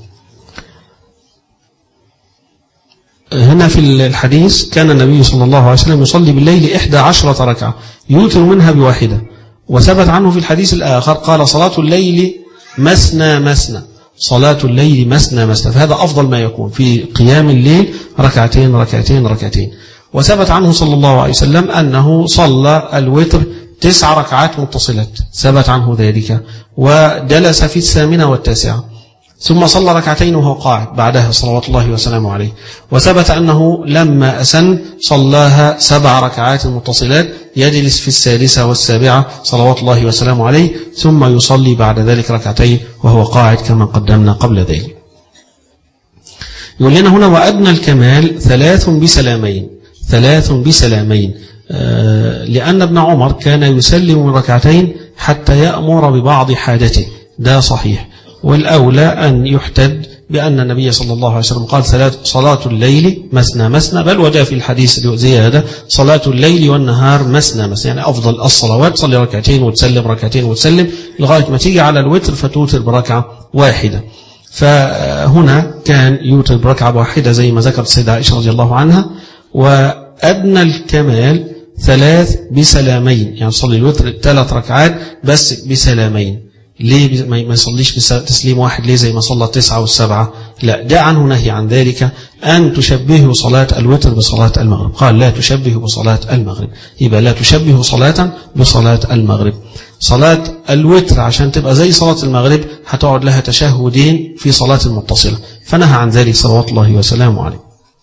هنا في الحديث كان النبي صلى الله عليه وسلم يصلي بالليل إحدى عشرة ركعة يوتر منها بواحدة. وثبت عنه في الحديث الآخر قال صلاة الليل مثنى مثنى، صلاة الليل مثنى مثنى، فهذا أفضل ما يكون في قيام الليل ركعتين ركعتين ركعتين. وثبت عنه صلى الله عليه وسلم أنه صلى الوتر تسع ركعات متصلات، ثبت عنه ذلك، وجلس في الثامنة والتاسعة، ثم صلى ركعتين وهو قاعد بعدها صلوات الله وسلامه عليه. وثبت أنه لما أسن صلاها سبع ركعات متصلات يجلس في السادسة والسابعة صلوات الله وسلامه عليه، ثم يصلي بعد ذلك ركعتين وهو قاعد كما قدمنا قبل ذلك. يقول لنا هنا وأدنى الكمال ثلاث بسلامين، ثلاث بسلامين، آه لأن ابن عمر كان يسلم من ركعتين حتى يأمر ببعض حاجته، ده صحيح. والأولى أن يحتد بأن النبي صلى الله عليه وسلم قال صلاة الليل مثنى مثنى، بل وجاء في الحديث زيادة صلاة الليل والنهار مثنى مثنى، يعني أفضل الصلوات صلي ركعتين وتسلم ركعتين وتسلم لغاية ما تيجي على الوتر فتوتر بركعة واحدة. فهنا كان يوتر بركعة واحدة زي ما ذكرت السيدة عائشة رضي الله عنها. وأدنى الكمال ثلاث بسلامين، يعني صلي الوتر ثلاث ركعات بس بسلامين. ليه ما يصليش بتسليم واحد؟ ليه زي ما صلى التسعة والسبعة؟ لا، جاء عنه نهي عن ذلك أن تشبهوا صلاة الوتر بصلاة المغرب، قال لا تشبهوا بصلاة المغرب، يبقى لا تشبهوا صلاة بصلاة المغرب. صلاة الوتر عشان تبقى زي صلاة المغرب هتقعد لها تشهدين في صلاة المتصلة، فنهى عن ذلك صلوات الله وسلامه عليه.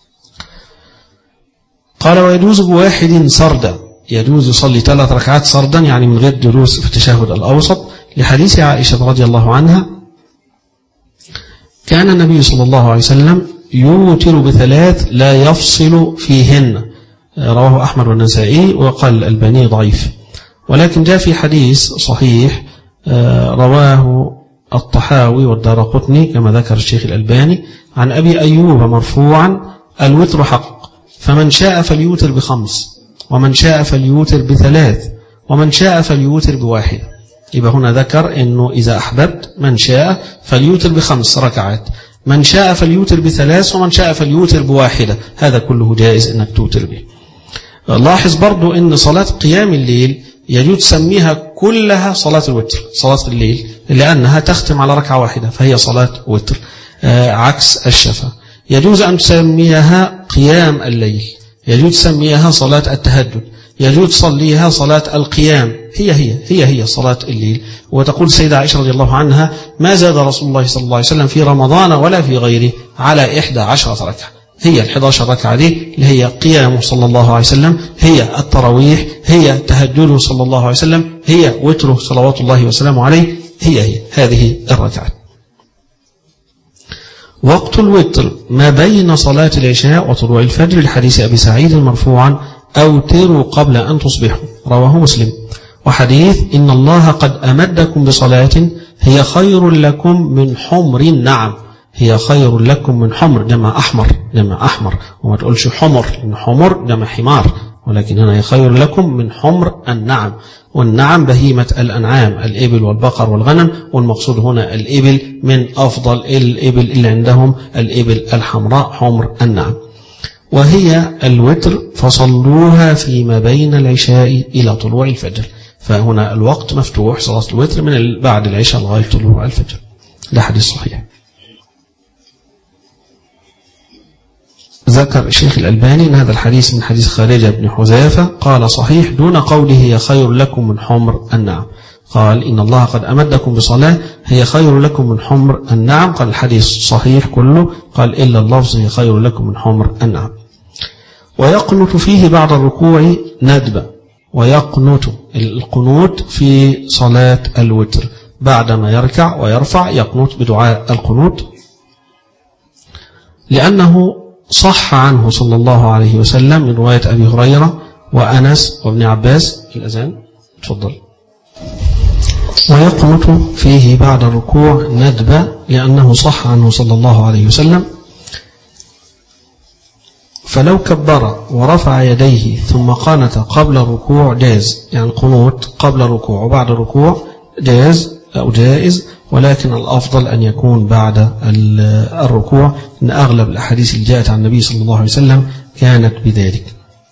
قال ويجوز بواحد سردا، يجوز يصلي ثلاث ركعات سردا يعني من غير جلوس في التشهد الأوسط، لحديث عائشة رضي الله عنها كان النبي صلى الله عليه وسلم يوتر بثلاث لا يفصل فيهن، رواه أحمد والنسائي وقال الألباني ضعيف. ولكن جاء في حديث صحيح رواه الطحاوي والدارقطني كما ذكر الشيخ الألباني عن أبي أيوب مرفوعا الوتر حق، فمن شاء فليوتر بخمس، ومن شاء فليوتر بثلاث، ومن شاء فليوتر بواحد. يبقى هنا ذكر أنه إذا أحببت من شاء فليوتر بخمس ركعات، من شاء فليوتر بثلاث ومن شاء فليوتر بواحدة، هذا كله جائز انك توتر به. لاحظ برضو ان صلاة قيام الليل يجوز تسميها كلها صلاة الوتر، صلاة الليل، لأنها تختم على ركعة واحدة فهي صلاة وتر، آه عكس الشفع. يجوز أن تسميها قيام الليل، يجوز تسميها صلاة التهجد، يجوز تصليها صلاة القيام، هي هي هي هي صلاة الليل. وتقول السيدة عائشة رضي الله عنها: ما زاد رسول الله صلى الله عليه وسلم في رمضان ولا في غيره على إحدى عشرة ركعة. هي الحدى عشر ركعة دي اللي هي قيامه صلى الله عليه وسلم، هي التراويح، هي تهجده صلى الله عليه وسلم، هي وتره صلوات الله وسلامه عليه، هي هي هذه الركعات. وقت الوتر ما بين صلاة العشاء وطلوع الفجر، لحديث أبي سعيد مرفوعا: أوتروا قبل أن تصبحوا، رواه مسلم. وحديث: إن الله قد أمدكم بصلاة هي خير لكم من حمر النعم، هي خير لكم من حمر، جمع أحمر، جمع أحمر، وما تقولش حمر لأن حمر جمع حمار، ولكن هنا هي خير لكم من حمر النعم. والنعم بهيمة الأنعام، الإبل والبقر والغنم، والمقصود هنا الإبل، من أفضل الإبل اللي عندهم الإبل الحمراء حمر النعم. وهي الوتر فصلوها فيما بين العشاء إلى طلوع الفجر، فهنا الوقت مفتوح، صلاة الوتر من بعد العشاء لغاية طلوع الفجر. ده حديث صحيح. ذكر الشيخ الألباني أن هذا الحديث من حديث خارجة بن حذافة، قال: صحيح دون قوله هي خير لكم من حمر النعم. قال: إن الله قد أمدكم بصلاة هي خير لكم من حمر النعم. قال الحديث صحيح كله، قال إلا اللفظ هي خير لكم من حمر النعم. ويقنت فيه بعد الركوع ندبة، ويقنت القنوت في صلاة الوتر بعدما يركع ويرفع، يقنت بدعاء القنوت، لأنه صح عنه صلى الله عليه وسلم من رواية أبي هريرة وأنس وابن عباس. الأذان تفضل. ويقنت فيه بعد الركوع ندبة، لأنه صح عنه صلى الله عليه وسلم. فلو كبر ورفع يديه ثم قانت قبل الركوع جاز، يعني القنوت قبل الركوع وبعد الركوع جاز أو جائز، ولكن الأفضل أن يكون بعد الركوع، إن أغلب الأحاديث اللي جاءت عن النبي صلى الله عليه وسلم كانت بذلك.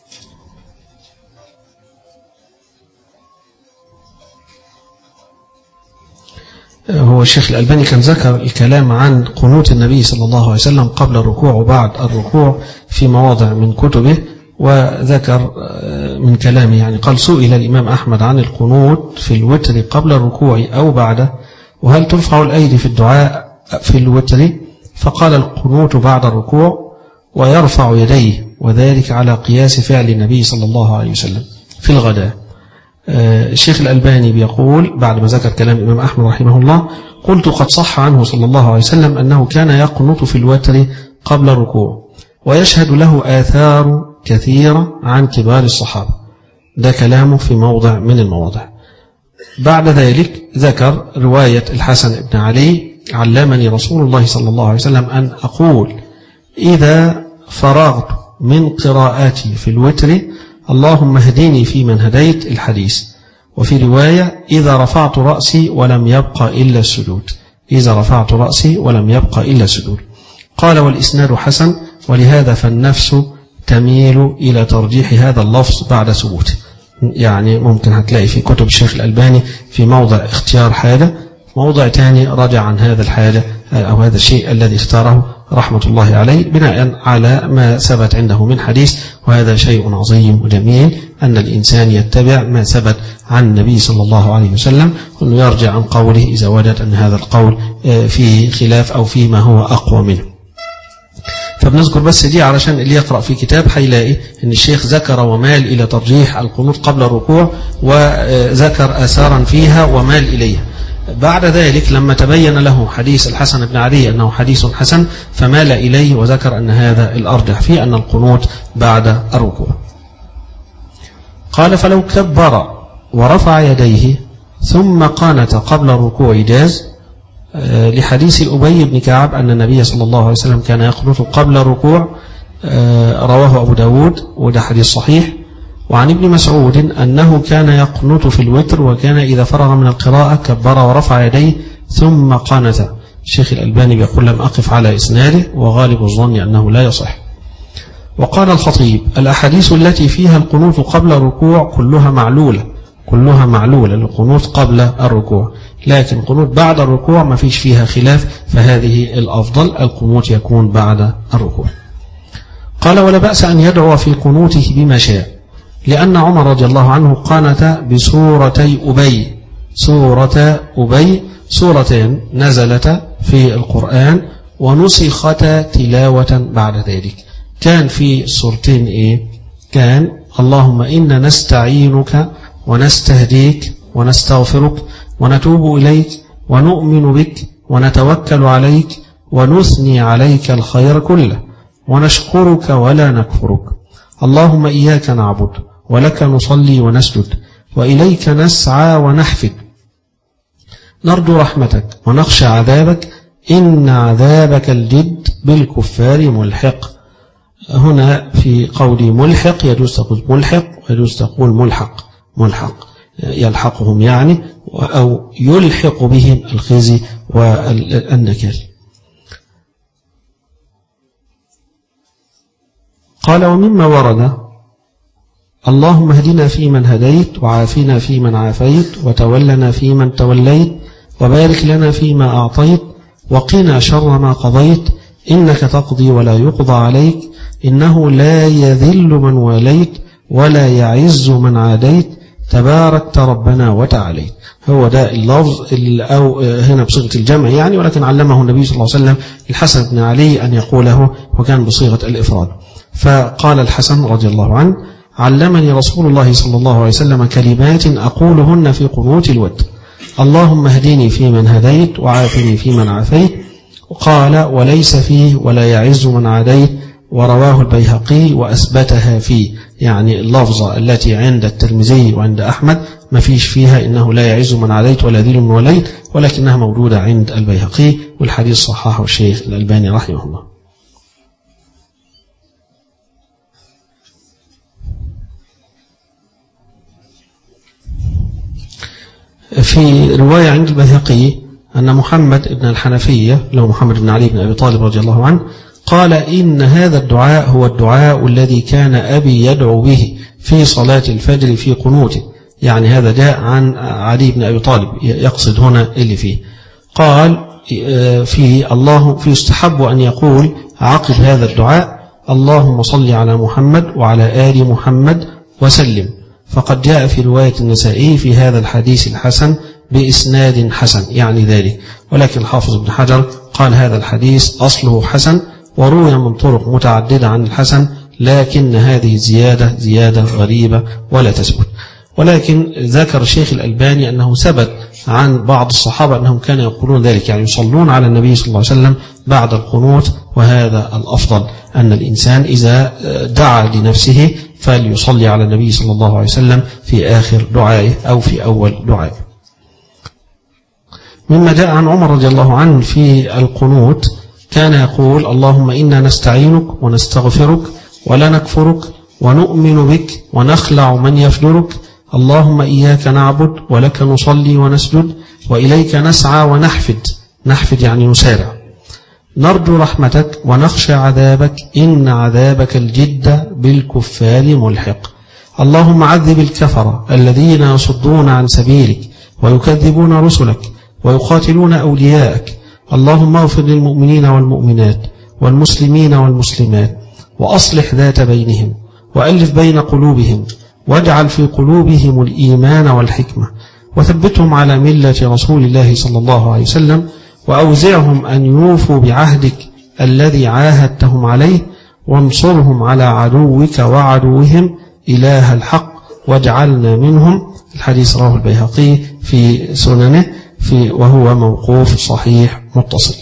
هو الشيخ الألباني كان ذكر الكلام عن قنوت النبي صلى الله عليه وسلم قبل الركوع وبعد الركوع في مواضع من كتبه، وذكر من كلامه يعني قال: سئل الإمام أحمد عن القنوت في الوتر قبل الركوع أو بعده، وهل ترفع الأيدي في الدعاء في الوتر؟ فقال: القنوت بعد الركوع ويرفع يديه، وذلك على قياس فعل النبي صلى الله عليه وسلم في الغداء. الشيخ الألباني بيقول بعد ما ذكر كلام الإمام أحمد رحمه الله: قلت قد صح عنه صلى الله عليه وسلم أنه كان يقنط في الوتر قبل الركوع، ويشهد له آثار كثيرة عن كبار الصحابة. ده كلامه في موضع من المواضع. بعد ذلك ذكر رواية الحسن بن علي: علمني رسول الله صلى الله عليه وسلم أن أقول إذا فرغت من قراءتي في الوتر اللهم اهدني فيمن هديت، الحديث. وفي رواية: إذا رفعت رأسي ولم يبقى إلا السجود، إذا رفعت رأسي ولم يبقى إلا السجود. قال: والإسناد حسن، ولهذا فالنفس تميل إلى ترجيح هذا اللفظ بعد ثبوته. يعني ممكن هتلاقي في كتب الشيخ الألباني في موضع اختيار حاجة، موضع تاني رجع عن هذا الحاجة أو هذا الشيء الذي اختاره رحمة الله عليه بناء على ما ثبت عنده من حديث. وهذا شيء عظيم وجميل أن الإنسان يتبع ما ثبت عن النبي صلى الله عليه وسلم، وأنه يرجع عن قوله إذا وجد أن هذا القول فيه خلاف أو فيه ما هو أقوى منه. فبنذكر بس دي علشان اللي يقرأ في كتاب هيلاقي أن الشيخ ذكر ومال إلى ترجيح القنوت قبل الركوع، وذكر آثارا فيها ومال إليها. بعد ذلك لما تبين له حديث الحسن بن علي أنه حديث حسن فمال إليه وذكر أن هذا الأرجح في أن القنوت بعد الركوع. قال: فلو كبر ورفع يديه ثم قانت قبل الركوع جاز، لحديث أبي بن كعب أن النبي صلى الله عليه وسلم كان يقنط قبل الركوع، رواه أبو داود وده حديث صحيح. وعن ابن مسعود أنه كان يقنط في الوتر، وكان إذا فرغ من القراءة كبر ورفع يديه ثم قانت، الشيخ الألباني بيقول لم أقف على إسناده وغالب الظن أنه لا يصح. وقال الخطيب الأحاديث التي فيها القنوت قبل الركوع كلها معلولة كلها معلولة القنوت قبل الركوع، لكن القنوت بعد الركوع ما فيش فيها خلاف، فهذه الأفضل القنوت يكون بعد الركوع. قال ولا بأس أن يدعو في قنوته بما شاء، لأن عمر رضي الله عنه قانت بسورتي أبي سورة أبي سورتين نزلت في القرآن ونسختا تلاوة بعد ذلك. كان في السورتين إيه؟ كان اللهم إنا نستعينك ونستهديك ونستغفرك ونتوب إليك ونؤمن بك ونتوكل عليك ونثني عليك الخير كله ونشكرك ولا نكفرك. اللهم إياك نعبد ولك نصلي ونسجد وإليك نسعى ونحفد نرجو رحمتك ونخشى عذابك إن عذابك الجد بالكفار ملحق. هنا في قولي ملحق يجوز تقول ملحق ويجوز تقول ملحق ملحق يلحقهم يعني أو يلحق بهم الخزي والنكال. قال ومما ورد اللهم اهدنا فيمن هديت وعافنا فيمن عافيت وتولنا فيمن توليت وبارك لنا فيما أعطيت وقنا شر ما قضيت إنك تقضي ولا يقضى عليك إنه لا يذل من واليت ولا يعز من عاديت تباركت ربنا وتعاليت. هو ده اللفظ أو هنا بصيغة الجمع يعني، ولكن علمه النبي صلى الله عليه وسلم الحسن بن علي أن يقوله وكان بصيغة الإفراد. فقال الحسن رضي الله عنه علمني رسول الله صلى الله عليه وسلم كلمات أقولهن في قنوت الوتر اللهم اهدني فيمن هديت وعافني فيمن عافيت. قال وليس فيه ولا يعز من عاديت، ورواه البيهقي وأثبتها فيه، يعني اللفظة التي عند الترمذي وعند أحمد ما فيش فيها إنه لا يعز من عاديت ولا ذل من وليت، ولكنها موجودة عند البيهقي، والحديث صححه الشيخ الألباني رحمه الله. في رواية عند البيهقي أن محمد بن الحنفية له محمد بن علي بن أبي طالب رضي الله عنه قال إن هذا الدعاء هو الدعاء الذي كان أبي يدعو به في صلاة الفجر في قنوته، يعني هذا جاء عن علي بن أبي طالب يقصد هنا اللي فيه. قال فيه الله في يستحب أن يقول عقب هذا الدعاء اللهم صل على محمد وعلى آل محمد وسلم، فقد جاء في رواية النسائي في هذا الحديث الحسن بإسناد حسن يعني ذلك، ولكن الحافظ ابن حجر قال هذا الحديث أصله حسن وروي من طرق متعددة عن الحسن، لكن هذه زيادة زيادة غريبة ولا تثبت. ولكن ذكر الشيخ الألباني أنه ثبت عن بعض الصحابة أنهم كانوا يقولون ذلك، يعني يصلون على النبي صلى الله عليه وسلم بعد القنوت، وهذا الأفضل أن الإنسان إذا دعا لنفسه فليصلي على النبي صلى الله عليه وسلم في آخر دعائه أو في أول دعائه. مما جاء عن عمر رضي الله عنه في القنوت كان يقول اللهم إنا نستعينك ونستغفرك ولا نكفرك ونؤمن بك ونخلع من يفجرك، اللهم إياك نعبد ولك نصلي ونسجد وإليك نسعى ونحفد، نحفد يعني نسارع، نرجو رحمتك ونخشى عذابك إن عذابك الجد بالكفار ملحق، اللهم عذب الكفر الذين يصدون عن سبيلك ويكذبون رسلك ويقاتلون أولياءك، اللهم اغفر للمؤمنين والمؤمنات والمسلمين والمسلمات وأصلح ذات بينهم وألف بين قلوبهم واجعل في قلوبهم الإيمان والحكمة وثبتهم على ملة رسول الله صلى الله عليه وسلم وأوزعهم أن يوفوا بعهدك الذي عاهدتهم عليه وانصرهم على عدوك وعدوهم إله الحق واجعلنا منهم. الحديث رواه البيهقي في سننه في وهو موقوف صحيح متصل.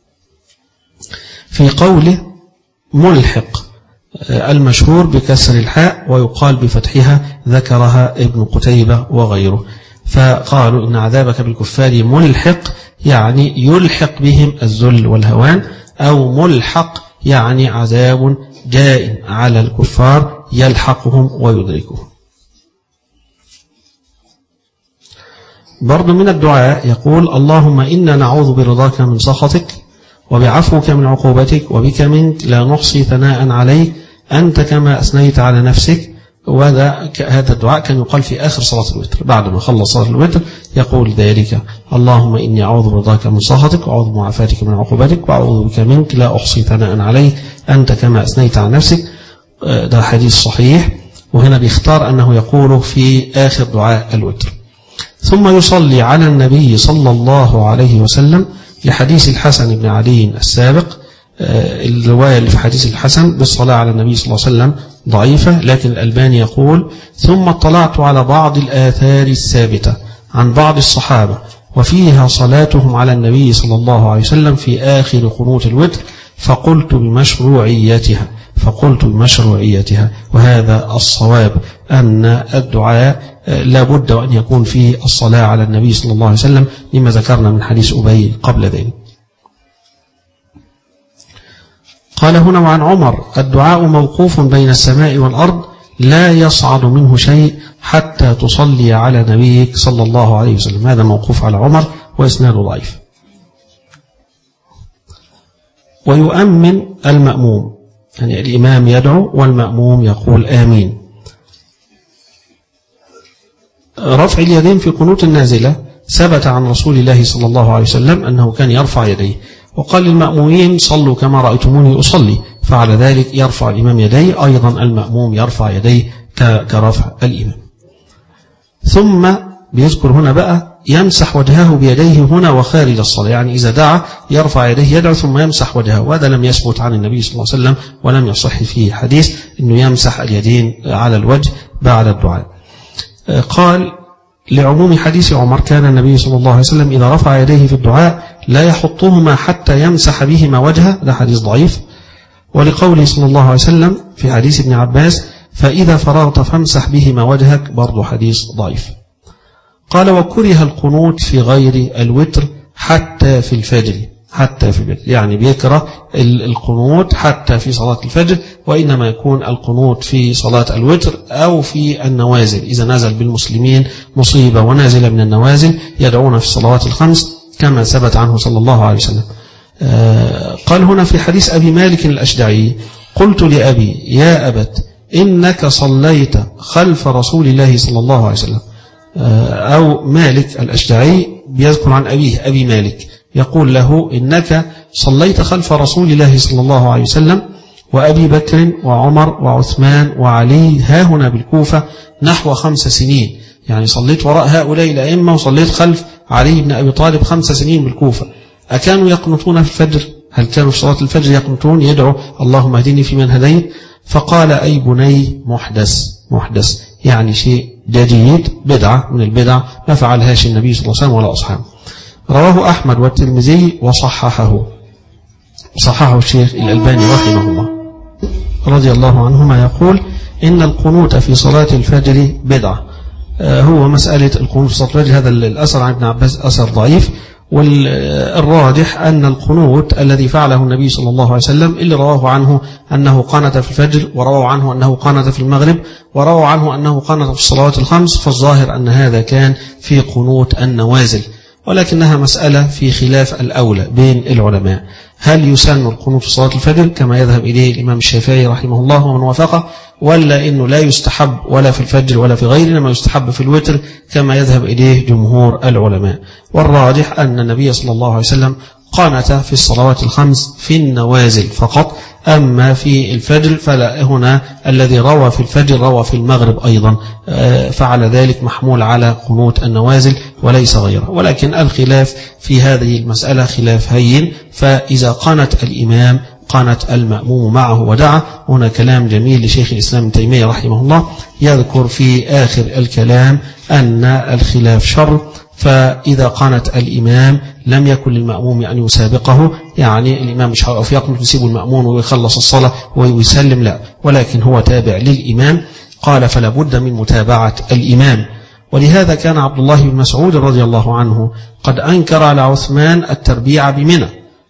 في قوله ملحق المشهور بكسر الحاء ويقال بفتحها ذكرها ابن قتيبة وغيره، فقالوا إن عذابك بالكفار ملحق يعني يلحق بهم الذل والهوان، أو ملحق يعني عذاب جاء على الكفار يلحقهم ويدركهم. برضو من الدعاء يقول اللهم إنا نعوذ برضاك من سخطك وبعفوك من عقوبتك وبك منك لا نحصي ثناء عليك أنت كما أثنيت على نفسك. وهذا هذا الدعاء كان يقال في آخر صلاة الوتر، بعد ما خلص صلاة الوتر يقول ذلك اللهم إني أعوذ برضاك من سخطك وأعوذ بمعافاتك من عقوبتك وأعوذ بك منك لا أحصي ثناء عليك أنت كما أثنيت على نفسك. ده حديث صحيح، وهنا بيختار أنه يقوله في آخر دعاء الوتر. ثم يصلي على النبي صلى الله عليه وسلم لحديث الحسن بن علي السابق. الرواية اللي في حديث الحسن بالصلاة على النبي صلى الله عليه وسلم ضعيفة، لكن الألباني يقول ثم اطلعت على بعض الآثار الثابتة عن بعض الصحابة وفيها صلاتهم على النبي صلى الله عليه وسلم في آخر قنوت الوتر فقلت بمشروعيتها فقلت بمشروعيتها وهذا الصواب أن الدعاء لا بد أن يكون فيه الصلاة على النبي صلى الله عليه وسلم لما ذكرنا من حديث أبي قبل ذلك. قال هنا وعن عمر الدعاء موقوف بين السماء والأرض لا يصعد منه شيء حتى تصلي على نبيك صلى الله عليه وسلم. هذا موقوف على عمر وإسناده ضعيف. ويؤمن المأموم، يعني الإمام يدعو والمأموم يقول آمين. رفع اليدين في قنوت النازلة ثبت عن رسول الله صلى الله عليه وسلم أنه كان يرفع يديه، وقال للمأمومين صلوا كما رأيتموني أصلي، فعلى ذلك يرفع الإمام يديه، أيضا المأموم يرفع يديه كرفع الإمام. ثم بيذكر هنا بقى يمسح وجهه بيديه هنا وخارج الصلاة، يعني إذا دعا يرفع يديه يدعو ثم يمسح وجهه، وهذا لم يثبت عن النبي صلى الله عليه وسلم ولم يصح فيه حديث أنه يمسح اليدين على الوجه بعد الدعاء. قال لعموم حديث عمر كان النبي صلى الله عليه وسلم إذا رفع يديه في الدعاء لا يحطهما حتى يمسح بهما وجهه، ده حديث ضعيف. ولقوله صلى الله عليه وسلم في حديث ابن عباس فإذا فرغت فامسح بهما وجهك، برضو حديث ضعيف. قال وكره القنوت في غير الوتر حتى في الفجر، حتى في الفجر يعني بيكره القنوت حتى في صلاة الفجر، وإنما يكون القنوت في صلاة الوتر أو في النوازل، إذا نزل بالمسلمين مصيبة ونازل من النوازل يدعون في الصلوات الخمس كما ثبت عنه صلى الله عليه وسلم. قال هنا في حديث أبي مالك الأشجعي قلت لأبي يا أبت إنك صليت خلف رسول الله صلى الله عليه وسلم، أو مالك الأشجعي بيذكر عن أبيه أبي مالك يقول له إنك صليت خلف رسول الله صلى الله عليه وسلم وأبي بكر وعمر وعثمان وعلي ها هنا بالكوفة نحو خمس سنين، يعني صليت وراء هؤلاء الأئمة وصليت خلف علي بن أبي طالب خمس سنين بالكوفة. أكانوا يقنطون في الفجر؟ هل كانوا في صلاة الفجر يقنطون يدعو اللهم اهدني فيمن هديت؟ فقال أي بني محدث، محدث يعني شيء جديد، بدعة من البدع ما فعلهاش النبي صلى الله عليه وسلم ولا أصحابه. رواه أحمد والترمذي وصححه، صححه الشيخ الألباني رحمه الله رضي الله عنهما، يقول إن القنوت في صلاة الفجر بدعة. هو مسألة القنوت في صلاة الفجر هذا الأثر عن ابن عباس أثر ضعيف، والراجح أن القنوت الذي فعله النبي صلى الله عليه وسلم اللي رواه عنه أنه قنت في الفجر، ورواه عنه أنه قنت في المغرب، ورواه عنه أنه قنت في الصلوات الخمس، فالظاهر أن هذا كان في قنوت النوازل، ولكنها مسألة في خلاف الأولى بين العلماء. هل يسن القنوت في صلاة الفجر كما يذهب إليه الإمام الشافعي رحمه الله ومن وافقه، ولا إنه لا يستحب ولا في الفجر ولا في غيره، ما يستحب في الوتر كما يذهب إليه جمهور العلماء؟ والراجح أن النبي صلى الله عليه وسلم قانت في الصلوات الخمس في النوازل فقط، أما في الفجر فلا، هنا الذي روى في الفجر روى في المغرب أيضا، فعلى ذلك محمول على قنوت النوازل وليس غيره. ولكن الخلاف في هذه المسألة خلاف هين، فإذا قانت الإمام قانت المأموم معه ودعا. هنا كلام جميل لشيخ الإسلام ابن تيمية رحمه الله يذكر في آخر الكلام أن الخلاف شر، فإذا قانت الإمام لم يكن للمأموم أن يسابقه، يعني الإمام مش هيقف يقنط يسيب المأمون ويخلص الصلاة ويسلم، لا، ولكن هو تابع للإمام. قال فلا بد من متابعة الإمام. ولهذا كان عبد الله بن مسعود رضي الله عنه قد أنكر على عثمان التربيع بمنى،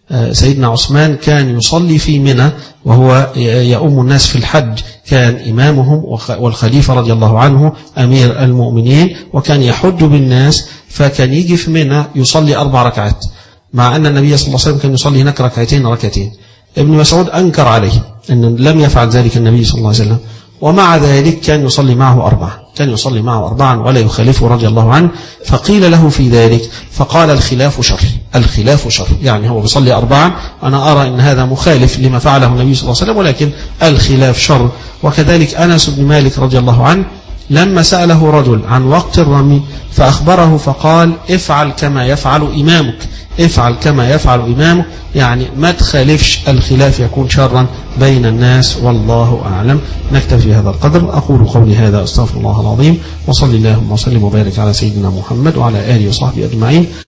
سيدنا عثمان كان يصلي في منى وهو يؤم الناس في الحج، كان إمامهم، والخليفة رضي الله عنه أمير المؤمنين، وكان يحج بالناس، فكان يجي في منى يصلي أربع ركعات، مع أن النبي صلى الله عليه وسلم كان يصلي هناك ركعتين ركعتين. ابن مسعود أنكر عليه أن لم يفعل ذلك النبي صلى الله عليه وسلم، ومع ذلك كان يصلي معه أربعة، كان يصلي معه أربعا ولا يخالفه رضي الله عنه. فقيل له في ذلك فقال الخلاف شر، الخلاف شر، يعني هو بيصلي أربعا، أنا أرى أن هذا مخالف لما فعله النبي صلى الله عليه وسلم، ولكن الخلاف شر. وكذلك أنس بن مالك رضي الله عنه لما سأله رجل عن وقت الرمي فأخبره فقال افعل كما يفعل إمامك، افعل كما يفعل إمامك، يعني ما تخالفش، الخلاف يكون شرا بين الناس، والله أعلم. نكتفي هذا القدر. أقول قولي هذا، أستغفر الله العظيم، وصلي اللهم وسلم وبارك على سيدنا محمد وعلى آله وصحبه أجمعين.